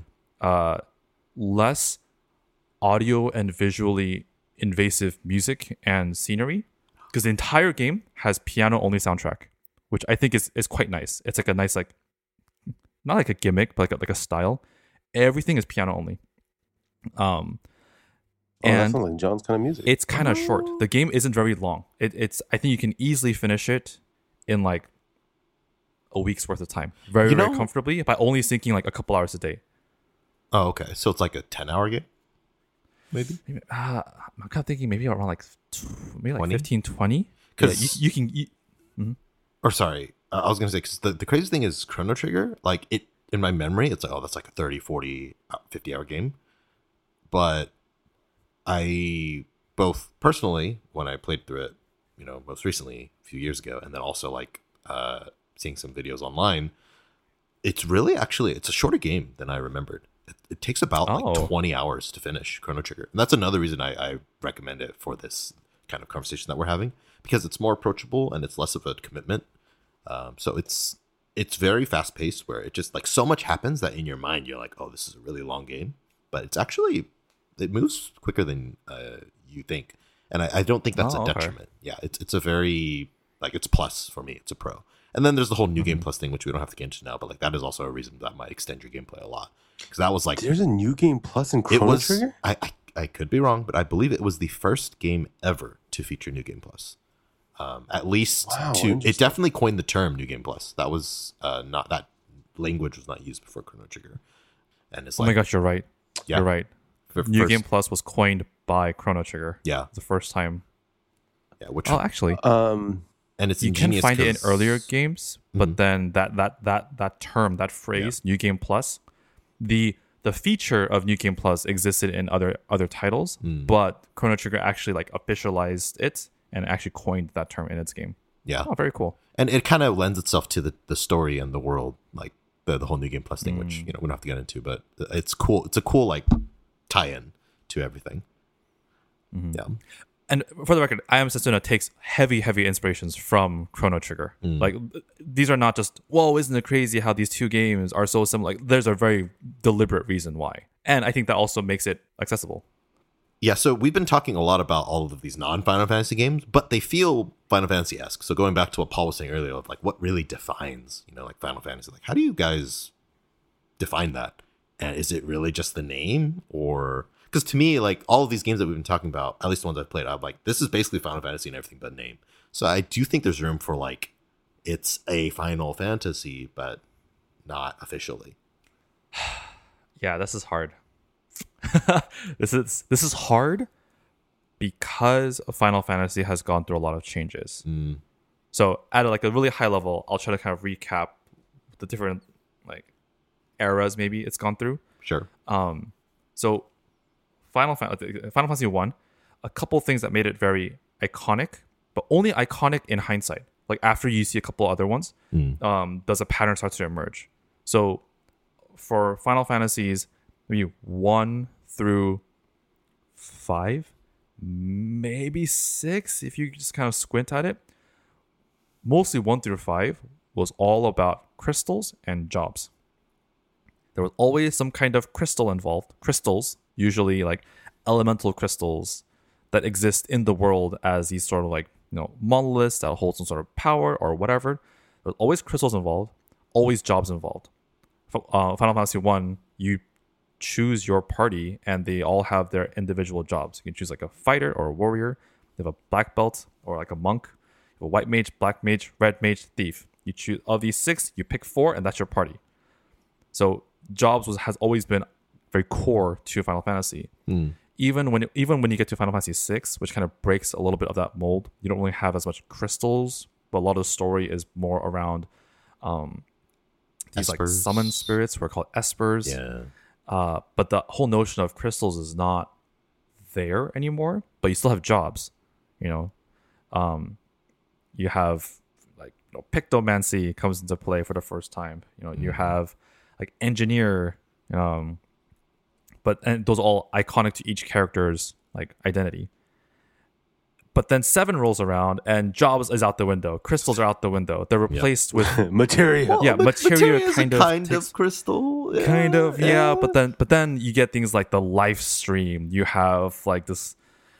less audio and visually invasive music and scenery, because the entire game has piano-only soundtrack, which I think is quite nice. It's like a nice, like, not like a gimmick, but like a style. Everything is piano-only. That And sounds like John's kind of music. it's kind of short. The game isn't very long. It's I think you can easily finish it in like a week's worth of time, very comfortably, by only syncing like a couple hours a day. Oh, Okay, so it's like a 10-hour game, maybe. I'm kind of thinking maybe around like maybe like 20? 15, 20. 'Cause- you can. Or sorry, I was gonna say, because the crazy thing is Chrono Trigger, like it in my memory, it's like, oh, that's like a 30, 40, 50-hour game. But I both personally, when I played through it, you know, most recently a few years ago, and then also like seeing some videos online, it's really actually it's a shorter game than I remembered. It takes about like 20 hours to finish Chrono Trigger, and that's another reason I recommend it for this kind of conversation that we're having, because it's more approachable and it's less of a commitment. So it's very fast paced, where it just like so much happens that in your mind you're like, oh, this is a really long game, but it's actually it moves quicker than you think, and I don't think that's a detriment. Yeah, it's a very like it's plus for me. It's a pro. And then there's the whole new game plus thing, which we don't have to get into now, but like that is also a reason that might extend your gameplay a lot, because that was like There's a new game plus in Chrono Trigger? I could be wrong, but I believe it was the first game ever to feature new game plus. At least Wow, to it interesting. definitely coined the term New Game Plus. That was not that language was not used before Chrono Trigger, and it's Oh like my gosh, you're right. Yeah. You're right. for New first- Game Plus was coined by Chrono Trigger. Yeah, The first time. yeah, which Oh, actually, and it's you can ingenious find it in 'cause- earlier games, but then that term, that phrase, New Game Plus, the feature of New Game Plus existed in other titles, but Chrono Trigger actually like officialized it and actually coined that term in its game. Yeah, Oh, very cool. and it kind of lends itself to the story and the world, like the whole New Game Plus thing, which we don't have to get into, but it's cool. It's a cool like tie-in to everything. Yeah, And for the record, I Am Setsuna takes heavy inspirations from Chrono Trigger. Like, these are not just, whoa, isn't it crazy how these two games are so similar? Like, there's a very deliberate reason why. And I think that also makes it accessible. yeah. So we've been talking a lot about all of these non-Final Fantasy games, but they feel Final Fantasy-esque. So going back to what Paul was saying earlier, of like what really defines, like Final Fantasy, like how do you guys define that? And is it really just the name, or because to me, like all of these games that we've been talking about, at least the ones I've played, I'm like, this is basically Final Fantasy and everything but name. So I do think there's room for like it's a Final Fantasy, but not officially. Yeah, this is hard. This is hard because Final Fantasy has gone through a lot of changes. So at like a really high level, I'll try to kind of recap the different like eras maybe it's gone through. Sure. So Final Fantasy 1, a couple things that made it very iconic, but only iconic in hindsight. Like after you see a couple other ones, does a pattern start to emerge. So for Final Fantasies, maybe 1 through 5, maybe 6, if you just kind of squint at it, mostly 1 through 5 was all about crystals and jobs. There was always some kind of crystal involved. Crystals, usually like elemental crystals that exist in the world as these sort of like, monoliths that hold some sort of power or whatever. There's always crystals involved, always jobs involved. Final Fantasy 1, you choose your party and they all have their individual jobs. You can choose like a fighter or a warrior. You have a black belt or like a monk. You have a white mage, black mage, red mage, thief. You choose of these 6, you pick 4, and that's your party. So jobs has always been very core to Final Fantasy. Even when you get to Final Fantasy 6, which kind of breaks a little bit of that mold, you don't really have as much crystals, but a lot of the story is more around these like Espers. summon spirits who are called espers. Yeah. But the whole notion of crystals is not there anymore, but you still have jobs. You have like pictomancy comes into play for the first time. You have like engineer, and those are all iconic to each character's like identity. But then 7 rolls around and jobs is out the window. Crystals are out the window. They're replaced with Materia. yeah, materia is a kind of crystal. Yeah, kind of yeah. But then you get things like the life stream. You have like this.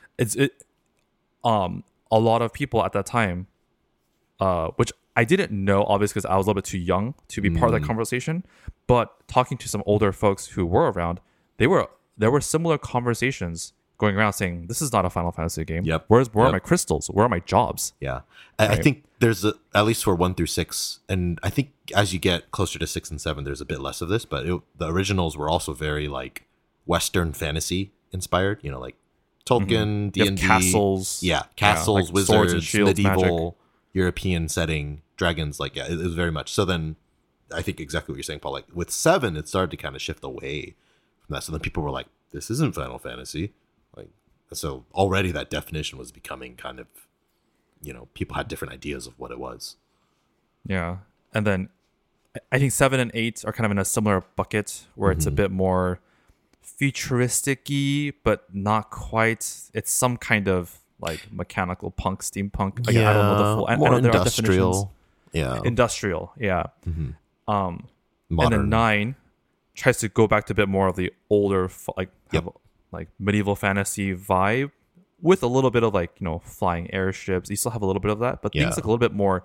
A lot of people at that time, which I didn't know obviously because I was a little bit too young to be part of that conversation. But talking to some older folks who were around, there were similar conversations going around saying, this is not a Final Fantasy game. Yep. Where are Yep. my crystals? Where are my jobs? Yeah. I think there's at least for 1 through 6, and I think as you get closer to 6 and 7, there's a bit less of this, but the originals were also very like Western fantasy inspired, like Tolkien, You have D&D. castles. Yeah, castles, like swords and wizards, shields, medieval, European setting, dragons, like, yeah, it was very much. So then I think exactly what you're saying, Paul, like with 7, it started to kind of shift away from that. So then people were like, this isn't Final Fantasy. Like, so already that definition was becoming kind of, people had different ideas of what it was. Yeah. And then I think 7 and 8 are kind of in a similar bucket where it's a bit more futuristic-y, but not quite. It's some kind of like mechanical punk, steampunk. Again, I don't know the full. I more know there are definitions. industrial. Yeah. Industrial, yeah. Modern. And then 9 tries to go back to a bit more of the older, Yep. have, like medieval fantasy vibe with a little bit of like flying airships. You still have a little bit of that, but Yeah. things like a little bit more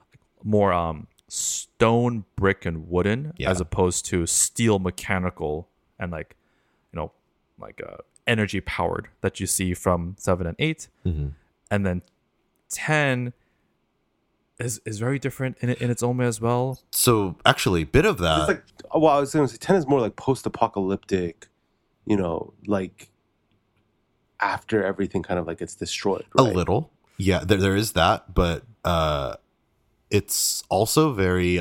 stone, brick, and wooden Yeah. as opposed to steel, mechanical, and like energy powered that you see from 7 and 8. And then 10 is very different in its own way as well. So actually, bit of that. It's like, well, I was going to say 10 is more like post-apocalyptic, like after everything kind of like gets destroyed. A Right? little, yeah. There is that, but it's also very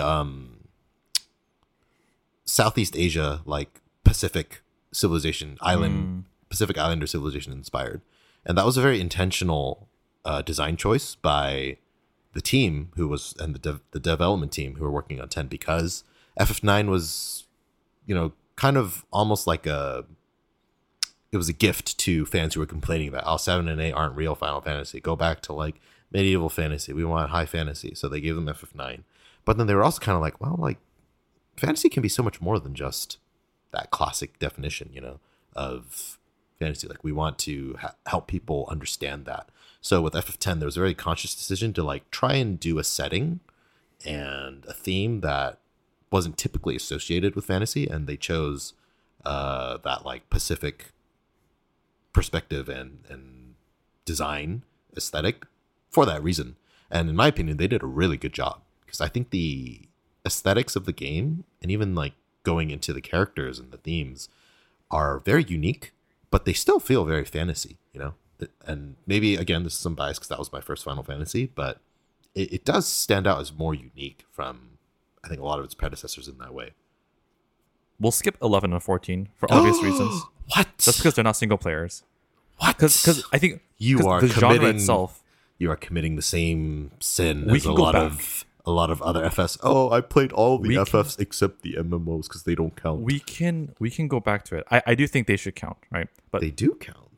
Southeast Asia, like Pacific civilization, Pacific Islander civilization inspired, and that was a very intentional design choice by the team and the development team who were working on 10, because FF9 was, kind of almost like it was a gift to fans who were complaining that 7 and 8 aren't real Final Fantasy. Go back to like medieval fantasy. We want high fantasy. So they gave them FF9. But then they were also kind of like, well, like fantasy can be so much more than just that classic definition, of fantasy. Like we want to help people understand that. So with FF10, there was a very conscious decision to like try and do a setting and a theme that wasn't typically associated with fantasy, and they chose that like Pacific perspective and design aesthetic for that reason. And in my opinion, they did a really good job, because I think the aesthetics of the game and even like going into the characters and the themes are very unique, but they still feel very fantasy, and maybe again, this is some bias because that was my first Final Fantasy, but it does stand out as more unique from, I think, a lot of its predecessors in that way. We'll skip 11 and 14 for obvious reasons. What? Just because they're not single players. What? Because I think you are the genre committing itself. You are committing the same sin We as can a go lot back. of other FS. Oh, I played all the We can- FFs except the MMOs because they don't count. We can go back to it. I do think they should count, right? But They do count.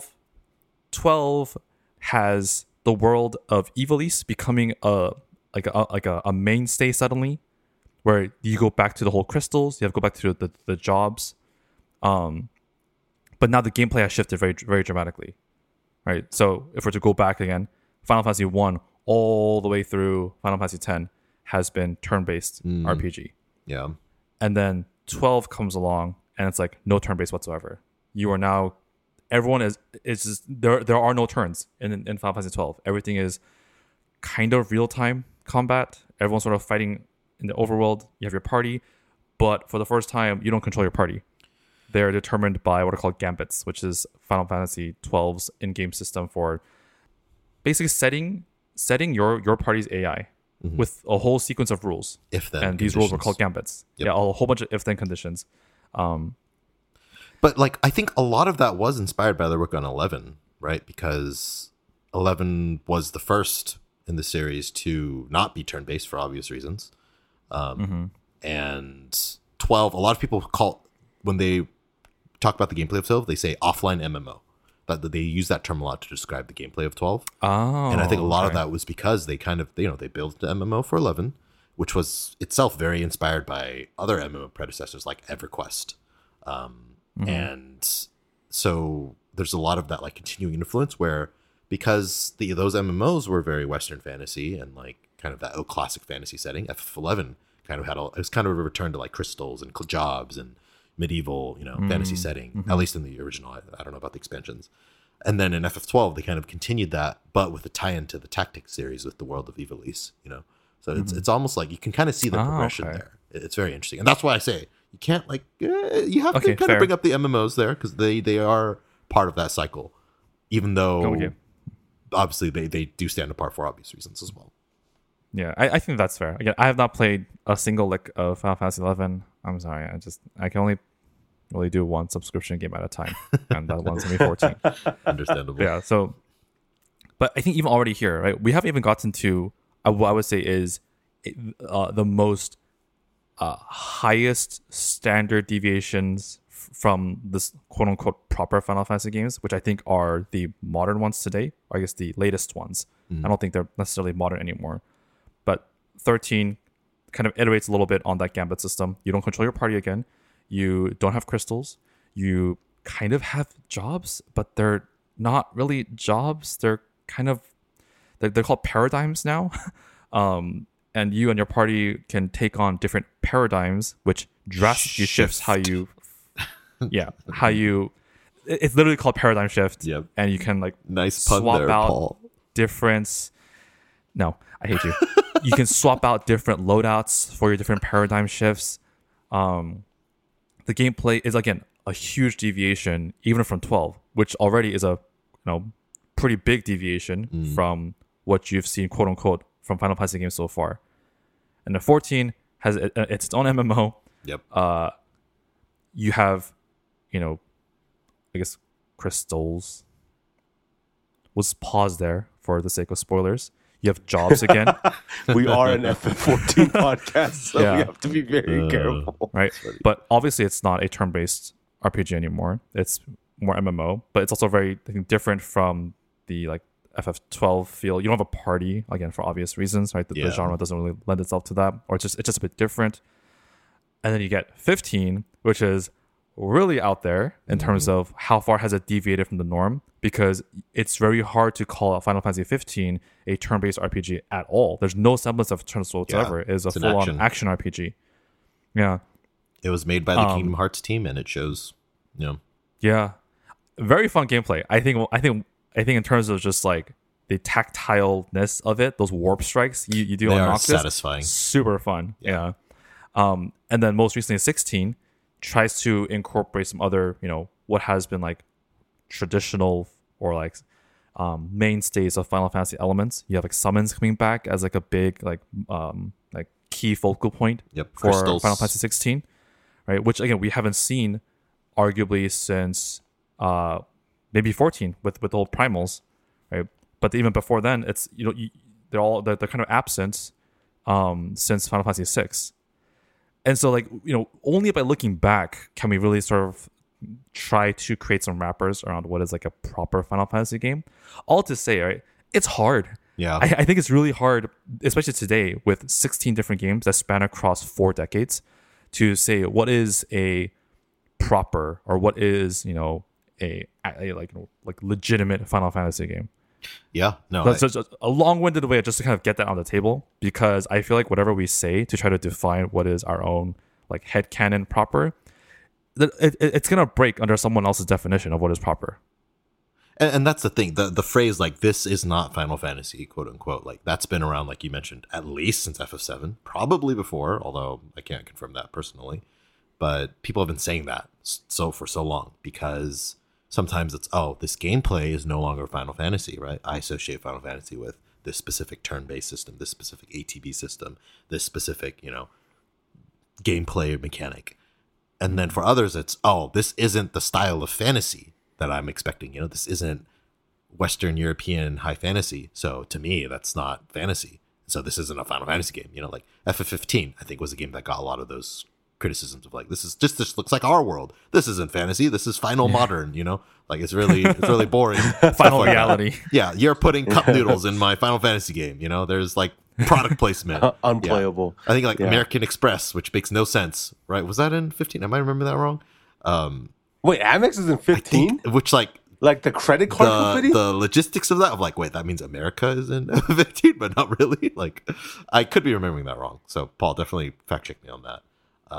12 has the world of Ivalice becoming a mainstay suddenly, where you go back to the whole crystals, you have to go back to the jobs, but now the gameplay has shifted very very dramatically, right? So if we're to go back again, Final Fantasy 1 all the way through Final Fantasy 10 has been turn-based RPG, Yeah. and then 12 comes along and it's like no turn-based whatsoever. You are now, everyone is just, there are no turns in Final Fantasy 12. Everything is kind of real-time combat. Everyone's sort of fighting in the overworld. You have your party, but for the first time, you don't control your party. They're determined by what are called gambits, which is Final Fantasy 12's in-game system for basically setting your party's AI with a whole sequence of rules. If then And these rules were conditions. called gambits. Yep. Yeah, a whole bunch of if-then conditions. But like, I think a lot of that was inspired by the work on 11, right? Because 11 was the first in the series to not be turn-based for obvious reasons. And 12, a lot of people when they talk about the gameplay of 12, they say offline MMO. That they use that term a lot to describe the gameplay of 12. Oh, And I think a lot of okay. that was because they kind of, they built the MMO for 11, which was itself very inspired by other MMO predecessors like EverQuest. And so there's a lot of that like continuing influence where, because those MMOs were very Western fantasy and like kind of that classic fantasy setting, FF11 kind of it was kind of a return to like crystals and jobs and medieval, fantasy setting, at least in the original. I don't know about the expansions. And then in FF12, they kind of continued that, but with a tie-in to the Tactics series with the world of Ivalice, So it's almost like you can kind of see the progression okay. there. It's very interesting. And that's why I say you can't you have Okay, to kind fair. of bring up the MMOs there because they are part of that cycle, even though Okay. obviously they do stand apart for obvious reasons as well. Yeah, I think that's fair. Again, I have not played a single lick of Final Fantasy 11. I'm sorry. I can only really do one subscription game at a time, and that one's gonna be 14. Understandable. Yeah. So, but I think even already here, right? We haven't even gotten to what I would say is the most highest standard deviations from this quote unquote proper Final Fantasy games, which I think are the modern ones today, or I guess the latest ones. I don't think they're necessarily modern anymore. But 13 kind of iterates a little bit on that gambit system. You don't control your party again. You don't have crystals. You kind of have jobs, but they're not really jobs. They're kind of they're called paradigms now. And you and your party can take on different paradigms, which drastically shifts how you it's literally called paradigm shift. Yep. And you can like Nice pun swap there, out Paul. different No, I hate you. You can swap out different loadouts for your different paradigm shifts. The gameplay is again a huge deviation, even from 12, which already is a pretty big deviation from what you've seen, quote unquote, from Final Fantasy games so far. And the 14 has its own MMO. Yep. You have, I guess crystals. Let's pause there for the sake of spoilers. You have jobs again. We are an FF14 podcast, so Yeah. we have to be very careful. Right? But obviously, it's not a turn-based RPG anymore. It's more MMO, but it's also very, I think, different from the like FF12 feel. You don't have a party again for obvious reasons, right? The genre doesn't really lend itself to that, or it's just a bit different. And then you get 15, which is really out there in terms of how far has it deviated from the norm, because it's very hard to call Final Fantasy 15 a turn-based RPG at all. There's no semblance of turns whatsoever. It's a an full-on action RPG. Yeah. It was made by the Kingdom Hearts team, and it shows, Yeah. Very fun gameplay. I think in terms of just like the tactileness of it, those warp strikes you do they on are Noctis, satisfying. super fun. Yeah. And then most recently 16 tries to incorporate some other, what has been like traditional or like mainstays of Final Fantasy elements. You have like summons coming back as like a big like key focal point for crystals. Final Fantasy 16, right? Which again we haven't seen arguably since maybe 14 with the old primals, right? But even before then, it's they're kind of absent since Final Fantasy 6. And so, like, only by looking back can we really sort of try to create some wrappers around what is like a proper Final Fantasy game. All to say, right, it's hard. Yeah. I think it's really hard, especially today with 16 different games that span across 4 decades, to say what is a proper or what is a like legitimate Final Fantasy game. Yeah, no. That's just a long-winded way just to kind of get that on the table, because I feel like whatever we say to try to define what is our own like headcanon proper, it's gonna break under someone else's definition of what is proper. And that's the thing. The phrase like "this is not Final Fantasy," quote unquote, like that's been around, like you mentioned, at least since FF7, probably before, although I can't confirm that personally. But people have been saying that for so long, because sometimes it's, this gameplay is no longer Final Fantasy, right? I associate Final Fantasy with this specific turn-based system, this specific ATB system, this specific, gameplay mechanic. And then for others, it's, this isn't the style of fantasy that I'm expecting. This isn't Western European high fantasy. So to me, that's not fantasy. So this isn't a Final Fantasy game. Like FF15, I think, was a game that got a lot of those criticisms of like, this looks like our world. This isn't fantasy. This is final modern, like it's really boring. Final like reality. that. Yeah. You're putting cup noodles in my Final Fantasy game. There's like product placement. Unplayable. Yeah. I think like American Express, which makes no sense, right? Was that in 15? Am I remembering that wrong? Wait, Amex is in 15? Which like the credit card company? The logistics of that, of like, wait, that means America is in 15, but not really. Like, I could be remembering that wrong. So Paul, definitely fact check me on that.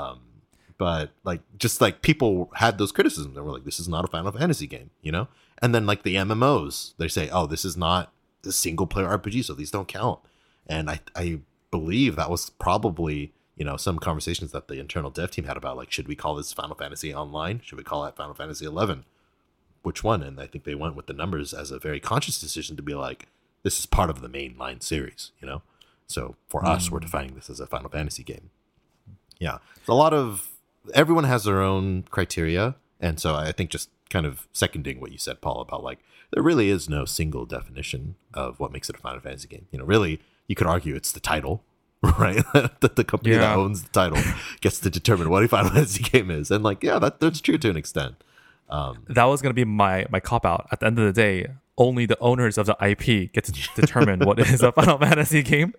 But like, just like people had those criticisms and were like, this is not a Final Fantasy game, And then like the MMOs, they say, this is not a single player RPG, so these don't count. And I believe that was probably, some conversations that the internal dev team had about like, should we call this Final Fantasy Online? Should we call it Final Fantasy 11? Which one? And I think they went with the numbers as a very conscious decision to be like, this is part of the mainline series, So for us, we're defining this as a Final Fantasy game. Yeah. It's a lot of, everyone has their own criteria. And so I think just kind of seconding what you said, Paul, about like, there really is no single definition of what makes it a Final Fantasy game. Really, you could argue it's the title, right? That the company that owns the title gets to determine what a Final Fantasy game is. And like, that's true to an extent. That was going to be my cop out. At the end of the day, only the owners of the IP get to determine what is a Final Fantasy game.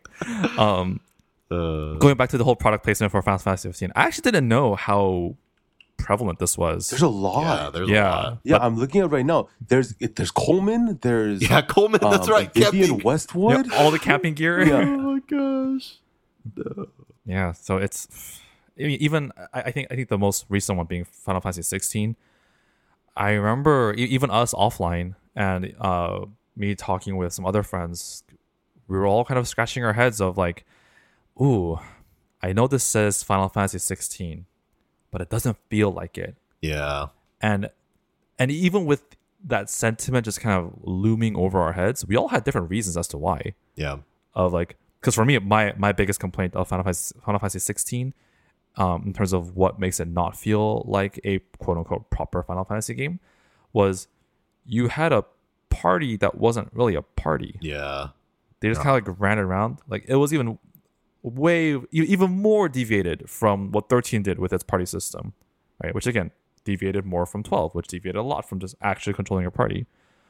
Going back to the whole product placement for Final Fantasy 15, I actually didn't know how prevalent this was. There's a lot. Yeah, there's a lot. Yeah, I'm looking at it right now. There's Coleman. There's Coleman. That's right. Vivian Westwood. Yeah, all the camping gear. Yeah. Oh my gosh. No. Yeah. So it's even. I think the most recent one being Final Fantasy 16. I remember even us offline and me talking with some other friends we were all kind of scratching our heads of like, ooh, I know this says Final Fantasy 16, but it doesn't feel like it. Yeah. And even with that sentiment just kind of looming over our heads, we all had different reasons as to why. Yeah. Of like, because for me, my biggest complaint of Final Fantasy 16, in terms of what makes it not feel like a quote unquote proper Final Fantasy game, was you had a party that wasn't really a party. Yeah. They just kind of like ran around. Like it was even even more deviated from what 13 did with its party system, right? Which again deviated more from 12, which deviated a lot from just actually controlling your party.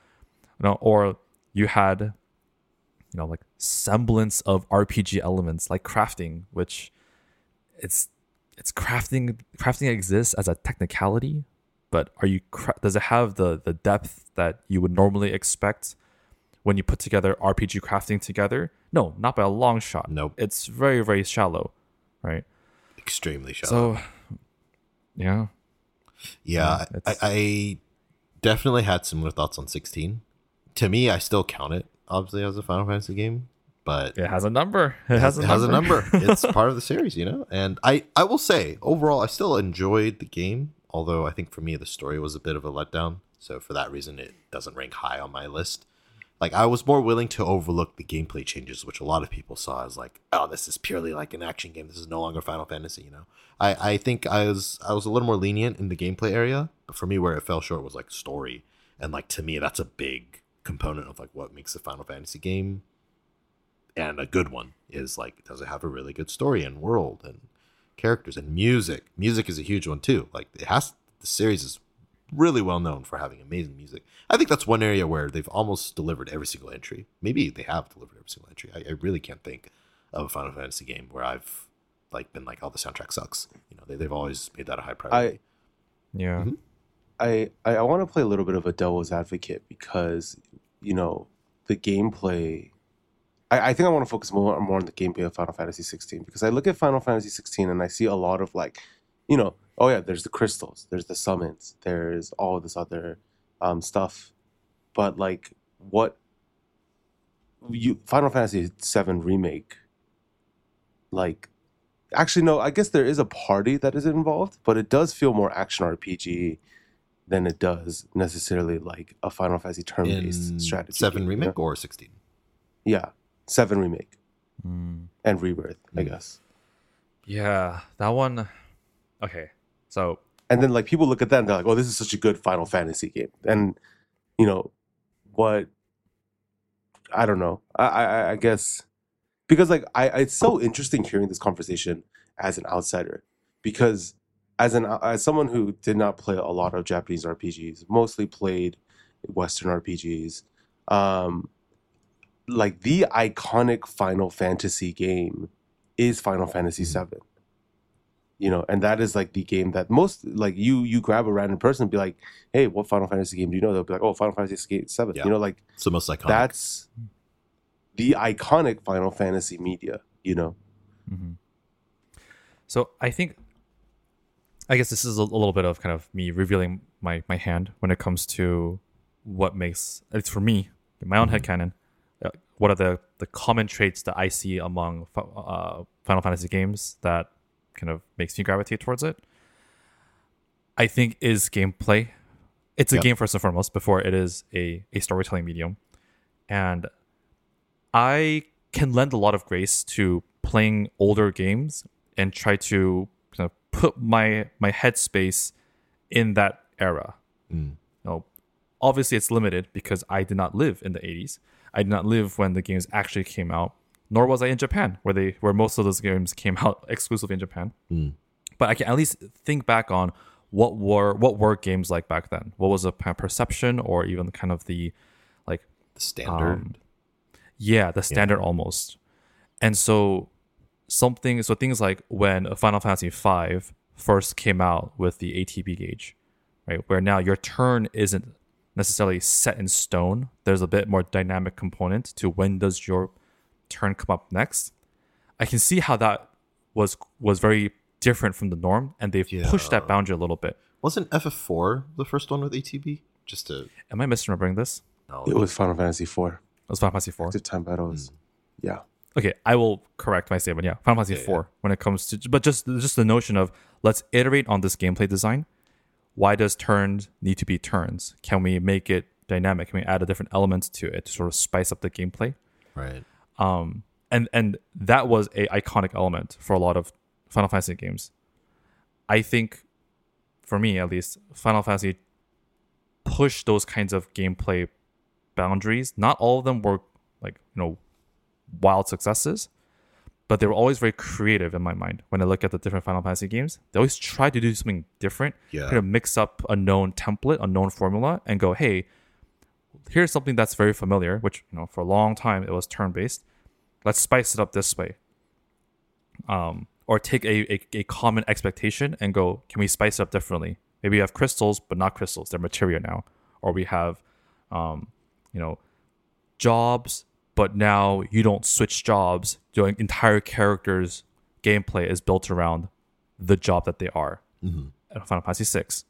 Or you had like semblance of RPG elements like crafting, which it's crafting exists as a technicality, but does it have the depth that you would normally expect when you put together RPG crafting together? No, not by a long shot. Nope. It's very, very shallow, right? Extremely shallow. So, yeah. Yeah, I definitely had similar thoughts on 16. To me, I still count it, obviously, as a Final Fantasy game, but it has a number. It has a number. It's part of the series, And I will say, overall, I still enjoyed the game, although I think for me, the story was a bit of a letdown. So for that reason, it doesn't rank high on my list. Like, I was more willing to overlook the gameplay changes, which a lot of people saw as like, oh, this is purely like an action game. This is no longer Final Fantasy, I think I was a little more lenient in the gameplay area, but for me, where it fell short was like story. And like, to me, that's a big component of like what makes a Final Fantasy game. And a good one is like, does it have a really good story and world and characters and music? Music is a huge one too. Like, the series is really well known for having amazing music. I think that's one area where they've almost delivered every single entry. Maybe they have delivered every single entry. I really can't think of a Final Fantasy game where I've like been like, oh, the soundtrack sucks. They've always made that a high priority. Yeah. Mm-hmm. I want to play a little bit of a devil's advocate because the gameplay. I think I want to focus more on the gameplay of Final Fantasy 16 because I look at Final Fantasy 16 and I see a lot of like, oh yeah, there's the crystals, there's the summons, there's all this other stuff, but like Final Fantasy 7 remake, like, actually no, I guess there is a party that is involved, but it does feel more action RPG than it does necessarily like a Final Fantasy turn-based strategy. 7 game, remake or 16? Yeah, 7 remake and Rebirth, I guess. Yeah, that one. Okay, so and then like people look at that and they're like, "Oh, this is such a good Final Fantasy game," and what? I don't know. I guess because like it's so interesting hearing this conversation as an outsider because as someone who did not play a lot of Japanese RPGs, mostly played Western RPGs, like the iconic Final Fantasy game is Final Fantasy VII. And that is like the game that most like you grab a random person and be like, hey, what Final Fantasy game do you know? They'll be like, oh, Final Fantasy VII. Yeah. Like it's the most iconic. That's the iconic Final Fantasy media. Mm-hmm. So I guess this is a little bit of kind of me revealing my hand when it comes to what makes, at least for me, in my own headcanon, what are the common traits that I see among Final Fantasy games that kind of makes me gravitate towards it. I think is gameplay. It's a game first and foremost before it is a storytelling medium. And I can lend a lot of grace to playing older games and try to kind of put my headspace in that era. Obviously it's limited because I did not live in the 80s. I did not live when the games actually came out, nor was I in Japan, where most of those games came out exclusively in Japan. But I can at least think back on what were games like back then. What was the perception, or even kind of the standard? The standard almost. And so things like when Final Fantasy V first came out with the ATB gauge, right, where now your turn isn't necessarily set in stone. There's a bit more dynamic component to when does your turn come up next. I can see how that was very different from the norm, and they've pushed that boundary a little bit. Wasn't FF4 the first one with ATB? Am I misremembering this? No, it was Final Fantasy IV. It was Final Fantasy IV. Active time battles. Yeah. Okay, I will correct my statement. Yeah, Final Fantasy IV when it comes to, but just the notion of let's iterate on this gameplay design. Why does turns need to be turns? Can we make it dynamic? Can we add a different element to it to sort of spice up the gameplay? Right. And that was a iconic element for a lot of Final Fantasy games. I think, for me at least, Final Fantasy pushed those kinds of gameplay boundaries. Not all of them were like, wild successes, but they were always very creative in my mind. When I look at the different Final Fantasy games, they always try to do something different, kind of mix up a known template, a known formula, and go, hey, here's something that's very familiar, which, for a long time it was turn-based. Let's spice it up this way. Or take a common expectation and go, can we spice it up differently? Maybe we have crystals, but not crystals. They're materia now. Or we have, jobs, but now you don't switch jobs. Your entire character's gameplay is built around the job that they are. At Final Fantasy VI.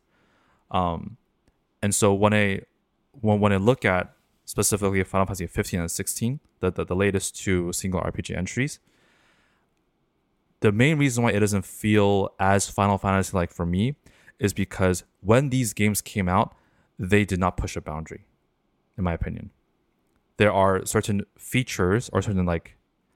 And so when I look at specifically Final Fantasy 15 and 16, the latest two single RPG entries, the main reason why it doesn't feel as Final Fantasy like for me is because when these games came out, they did not push a boundary, in my opinion. There are certain features or certain like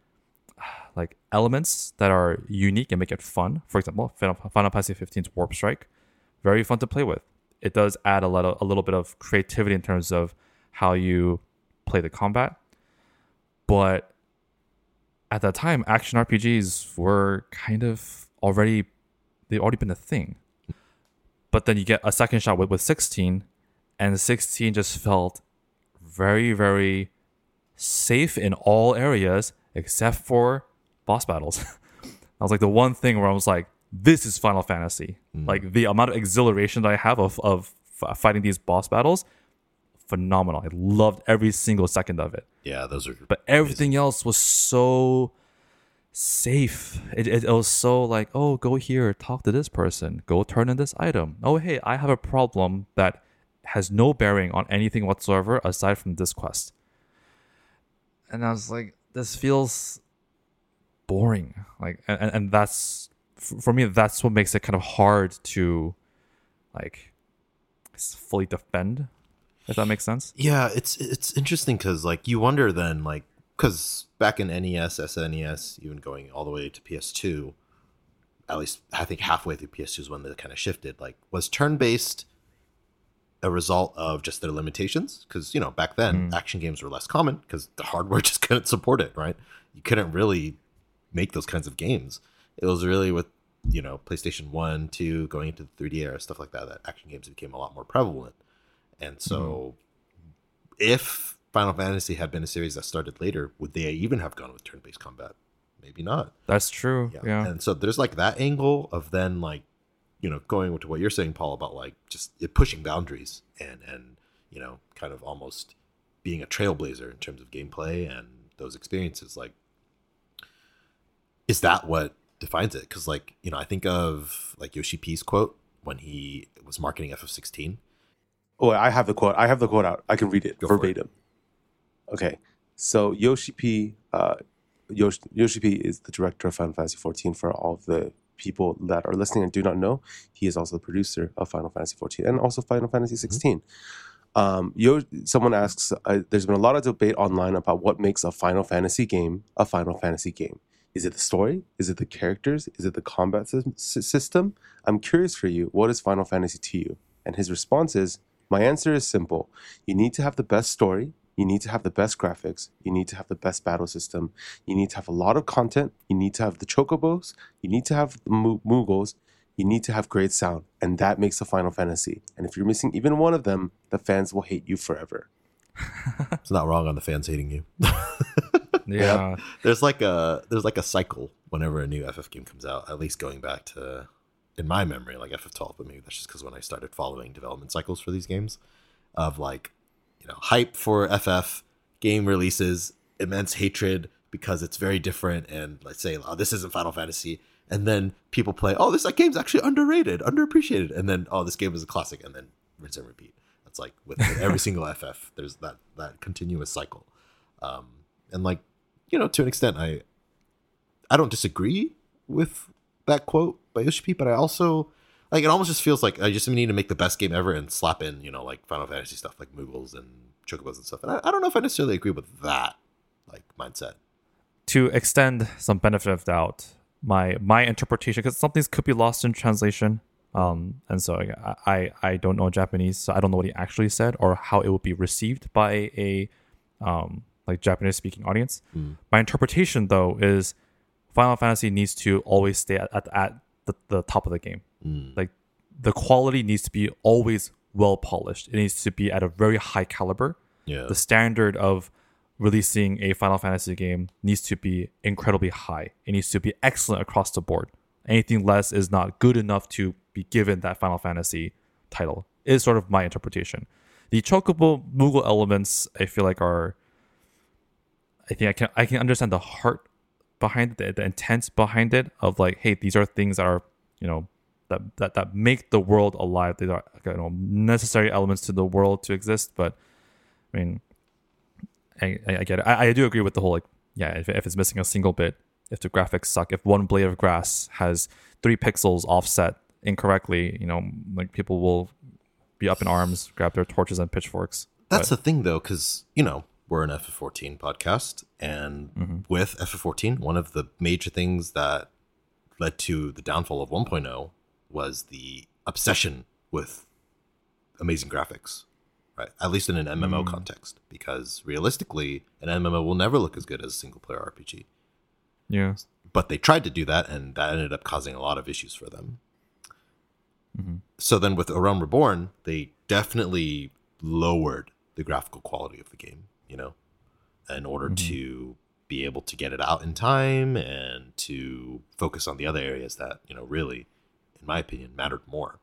elements that are unique and make it fun. For example, Final Fantasy 15's Warp Strike, very fun to play with. It does add a little bit of creativity in terms of how you play the combat. But at that time, action RPGs were they'd already been a thing. But then you get a second shot with 16, and 16 just felt very, very safe in all areas except for boss battles. That was like the one thing where I was like, this is Final Fantasy. Like the amount of exhilaration that I have of fighting these boss battles, phenomenal. I loved every single second of it. Yeah, those are. But everything else was so safe. It was so like, oh, go here, talk to this person, go turn in this item. Oh, hey, I have a problem that has no bearing on anything whatsoever aside from this quest. And I was like, this feels boring. Like, and that's, for me, that's what makes it kind of hard to like fully defend, if that makes sense. Yeah, it's interesting because like you wonder then, like, because back in NES, SNES, even going all the way to PS2, at least I think halfway through PS2 is when they kind of shifted. Like, was turn-based a result of just their limitations? Because, back then action games were less common because the hardware just couldn't support it, right? You couldn't really make those kinds of games. It was really with, PlayStation 1, 2, going into the 3D era, stuff like that action games became a lot more prevalent. And so if Final Fantasy had been a series that started later, would they even have gone with turn-based combat? Maybe not. That's true. Yeah. And so there's like that angle of then like, going to what you're saying, Paul, about like just it pushing boundaries and kind of almost being a trailblazer in terms of gameplay and those experiences. Like, is that what defines it? Because like, I think of like Yoshi P's quote when he was marketing FF16. Oh, I have the quote. I have the quote out. I can read it verbatim. Okay. So Yoshi P is the director of Final Fantasy 14 for all of the people that are listening and do not know. He is also the producer of Final Fantasy 14 and also Final Fantasy 16. Someone asks, there's been a lot of debate online about what makes a Final Fantasy game a Final Fantasy game. Is it the story? Is it the characters? Is it the combat system? I'm curious for you, what is Final Fantasy to you? And his response is, my answer is simple. You need to have the best story. You need to have the best graphics. You need to have the best battle system. You need to have a lot of content. You need to have the chocobos. You need to have the Moogles. You need to have great sound. And that makes a Final Fantasy. And if you're missing even one of them, the fans will hate you forever. It's not wrong on the fans hating you. Yeah. There's like a cycle whenever a new FF game comes out, at least going back to, in my memory, like FF12, but maybe that's just because when I started following development cycles for these games, of like, hype for FF, game releases, immense hatred because it's very different, and let's say, oh, this isn't Final Fantasy, and then people play, oh, this game's actually underrated, underappreciated, and then, oh, this game is a classic, and then rinse and repeat. That's like with every single FF, there's that continuous cycle. And like, to an extent, I don't disagree with that quote by Yoshi-P, but I also like it almost just feels like I just need to make the best game ever and slap in, like Final Fantasy stuff like Moogles and Chocobos and stuff. And I don't know if I necessarily agree with that like mindset. To extend some benefit of doubt, my interpretation, because some things could be lost in translation, and so I don't know Japanese, so I don't know what he actually said or how it would be received by a like Japanese speaking audience. My interpretation though is Final Fantasy needs to always stay at the top of the game. Like the quality needs to be always well polished. It needs to be at a very high caliber. Yeah. The standard of releasing a Final Fantasy game needs to be incredibly high. It needs to be excellent across the board. Anything less is not good enough to be given that Final Fantasy title, is sort of my interpretation. The Chocobo Moogle elements, I feel like I can understand the heart behind it, the intent behind it of like, hey, these are things that are, that make the world alive. These are necessary elements to the world to exist. But I mean, I get it. I do agree with the whole like, yeah, if it's missing a single bit, if the graphics suck, if one blade of grass has 3 pixels offset incorrectly, like people will be up in arms, grab their torches and pitchforks. That's the thing though, because we're an FF14 podcast, and with FF14, one of the major things that led to the downfall of 1.0 was the obsession with amazing graphics, right? At least in an MMO context, because realistically, an MMO will never look as good as a single-player RPG. Yeah. But they tried to do that, and that ended up causing a lot of issues for them. So then with A Realm Reborn, they definitely lowered the graphical quality of the game, in order to be able to get it out in time and to focus on the other areas that, really, in my opinion, mattered more.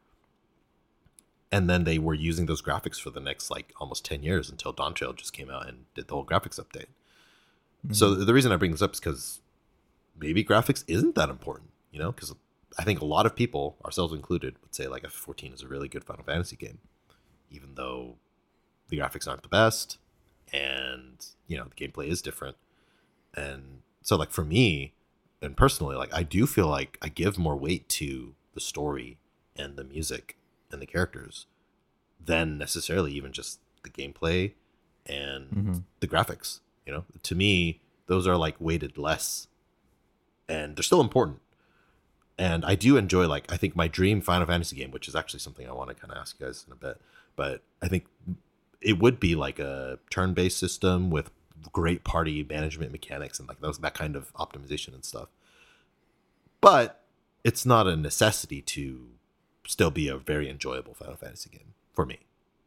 And then they were using those graphics for the next, like, almost 10 years until Dawn Trail just came out and did the whole graphics update. So the reason I bring this up is because maybe graphics isn't that important, because I think a lot of people, ourselves included, would say, like, FF14 is a really good Final Fantasy game, even though the graphics aren't the best and, the gameplay is different. And so, like, for me, and personally, like, I do feel like I give more weight to the story and the music and the characters than necessarily even just the gameplay and the graphics. To me, those are like weighted less, and they're still important. And I do enjoy, like, I think my dream Final Fantasy game, which is actually something I want to kind of ask you guys in a bit, but I think it would be like a turn-based system with great party management mechanics and like that kind of optimization and stuff. But it's not a necessity to still be a very enjoyable Final Fantasy game for me.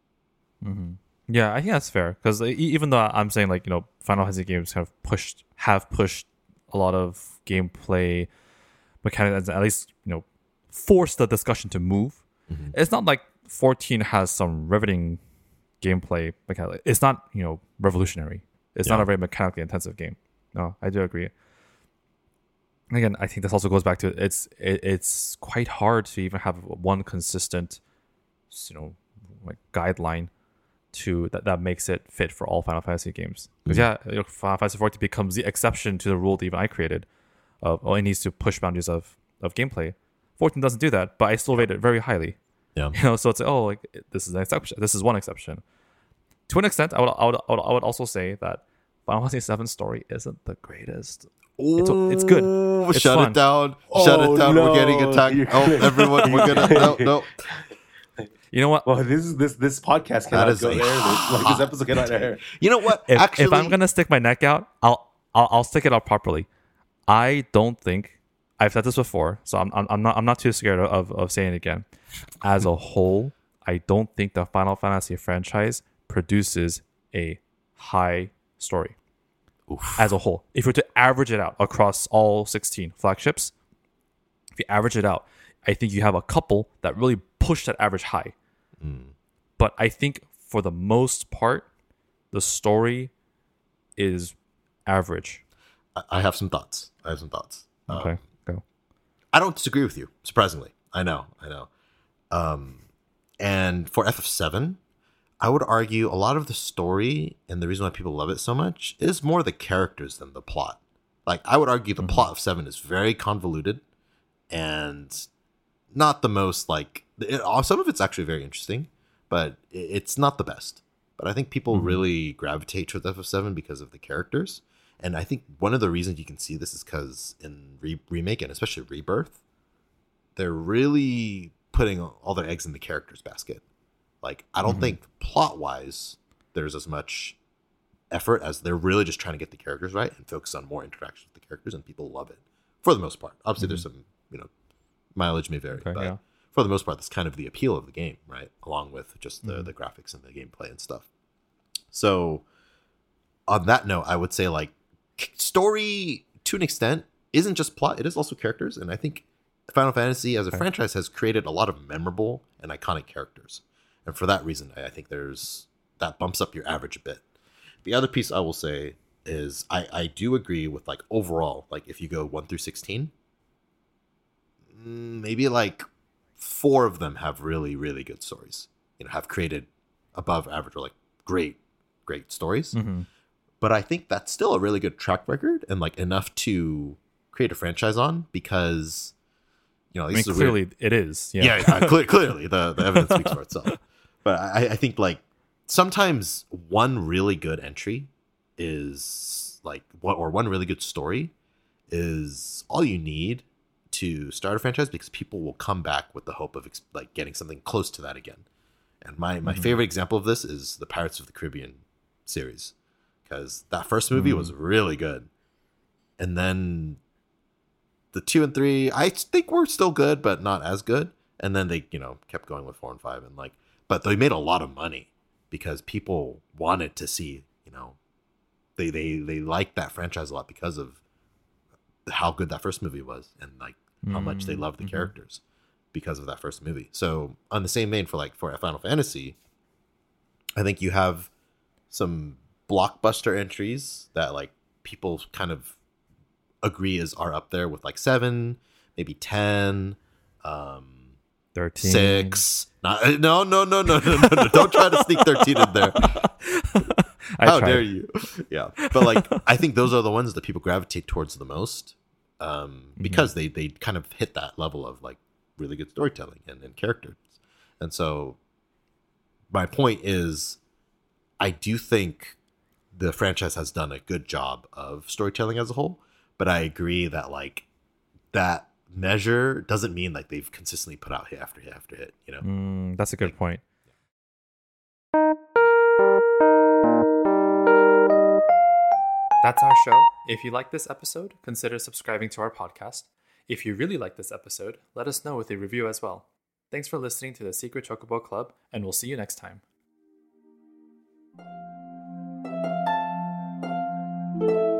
Yeah, I think that's fair, because even though I'm saying, like, Final Fantasy games have pushed a lot of gameplay mechanics, at least forced the discussion to move. It's not like 14 has some riveting gameplay mechanic. It's not revolutionary. It's not a very mechanically intensive game. No, I do agree. Again, I think this also goes back to it's quite hard to even have one consistent like guideline to that makes it fit for all Final Fantasy games. Because Final Fantasy 14 becomes the exception to the rule that even I created of it needs to push boundaries of gameplay. 14 doesn't do that, but I still rate it very highly. Yeah. So it's like, this is an exception. This is one exception. To an extent, I would also say that Final Fantasy 7 story isn't the greatest. It's good. It's Shut fun. it down. Shut it down. No, we're getting attacked. Everyone, we're gonna no. You know what? Well, this podcast cannot go there. This episode cannot air. You know what? If I'm gonna stick my neck out, I'll stick it out properly. I don't think I've said this before, so I'm not too scared of saying it again. As a whole, I don't think the Final Fantasy franchise produces a high story. Oof. As a whole. If you're to average it out across all 16 flagships, if you average it out, I think you have a couple that really push that average high. But I think for the most part, the story is average. I have some thoughts. Okay, go. I don't disagree with you, surprisingly. I know. And for FF7, I would argue a lot of the story and the reason why people love it so much is more the characters than the plot. Like, I would argue the plot of 7 is very convoluted and not the most, like, some of it's actually very interesting, but it's not the best. But I think people really gravitate towards FF7 because of the characters. And I think one of the reasons you can see this is because in Remake and especially Rebirth, they're really putting all their eggs in the characters basket. Like, I don't think plot-wise there's as much effort as they're really just trying to get the characters right and focus on more interactions with the characters, and people love it for the most part. Obviously, there's some, mileage may vary, but for the most part, that's kind of the appeal of the game, right? Along with just the graphics and the gameplay and stuff. So, on that note, I would say, like, story to an extent isn't just plot; it is also characters, and I think Final Fantasy as a franchise has created a lot of memorable and iconic characters, and for that reason, I think that bumps up your average a bit. The other piece I will say is I do agree with, like, overall, like, if you go 1 through 16, maybe like 4 of them have really, really good stories. Have created above average or like great stories. But I think that's still a really good track record and like enough to create a franchise on, because clearly it is. Clearly the evidence speaks for itself. But I think, like, sometimes one really good entry is like one really good story is all you need to start a franchise, because people will come back with the hope of like getting something close to that again. And my favorite example of this is the Pirates of the Caribbean series, because that first movie was really good, and then the 2 and 3 I think were still good but not as good, and then they kept going with 4 and 5, and like, but they made a lot of money because people wanted to see, they liked that franchise a lot because of how good that first movie was, and like how much they loved the characters because of that first movie. So on the same vein, for Final Fantasy, I think you have some blockbuster entries that like people kind of agree are up there with, like 7, maybe 10, 13, 6. No, don't try to sneak 13 in there. How dare you? Yeah, but like, I think those are the ones that people gravitate towards the most, because they kind of hit that level of like really good storytelling and characters. And so my point is, I do think the franchise has done a good job of storytelling as a whole, but I agree that like that measure doesn't mean like they've consistently put out hit after hit after hit. That's a good point. That's our show. If you like this episode, consider subscribing to our podcast. If you really like this episode, let us know with a review as well. Thanks for listening to the Secret Chocobo Club, and we'll see you next time.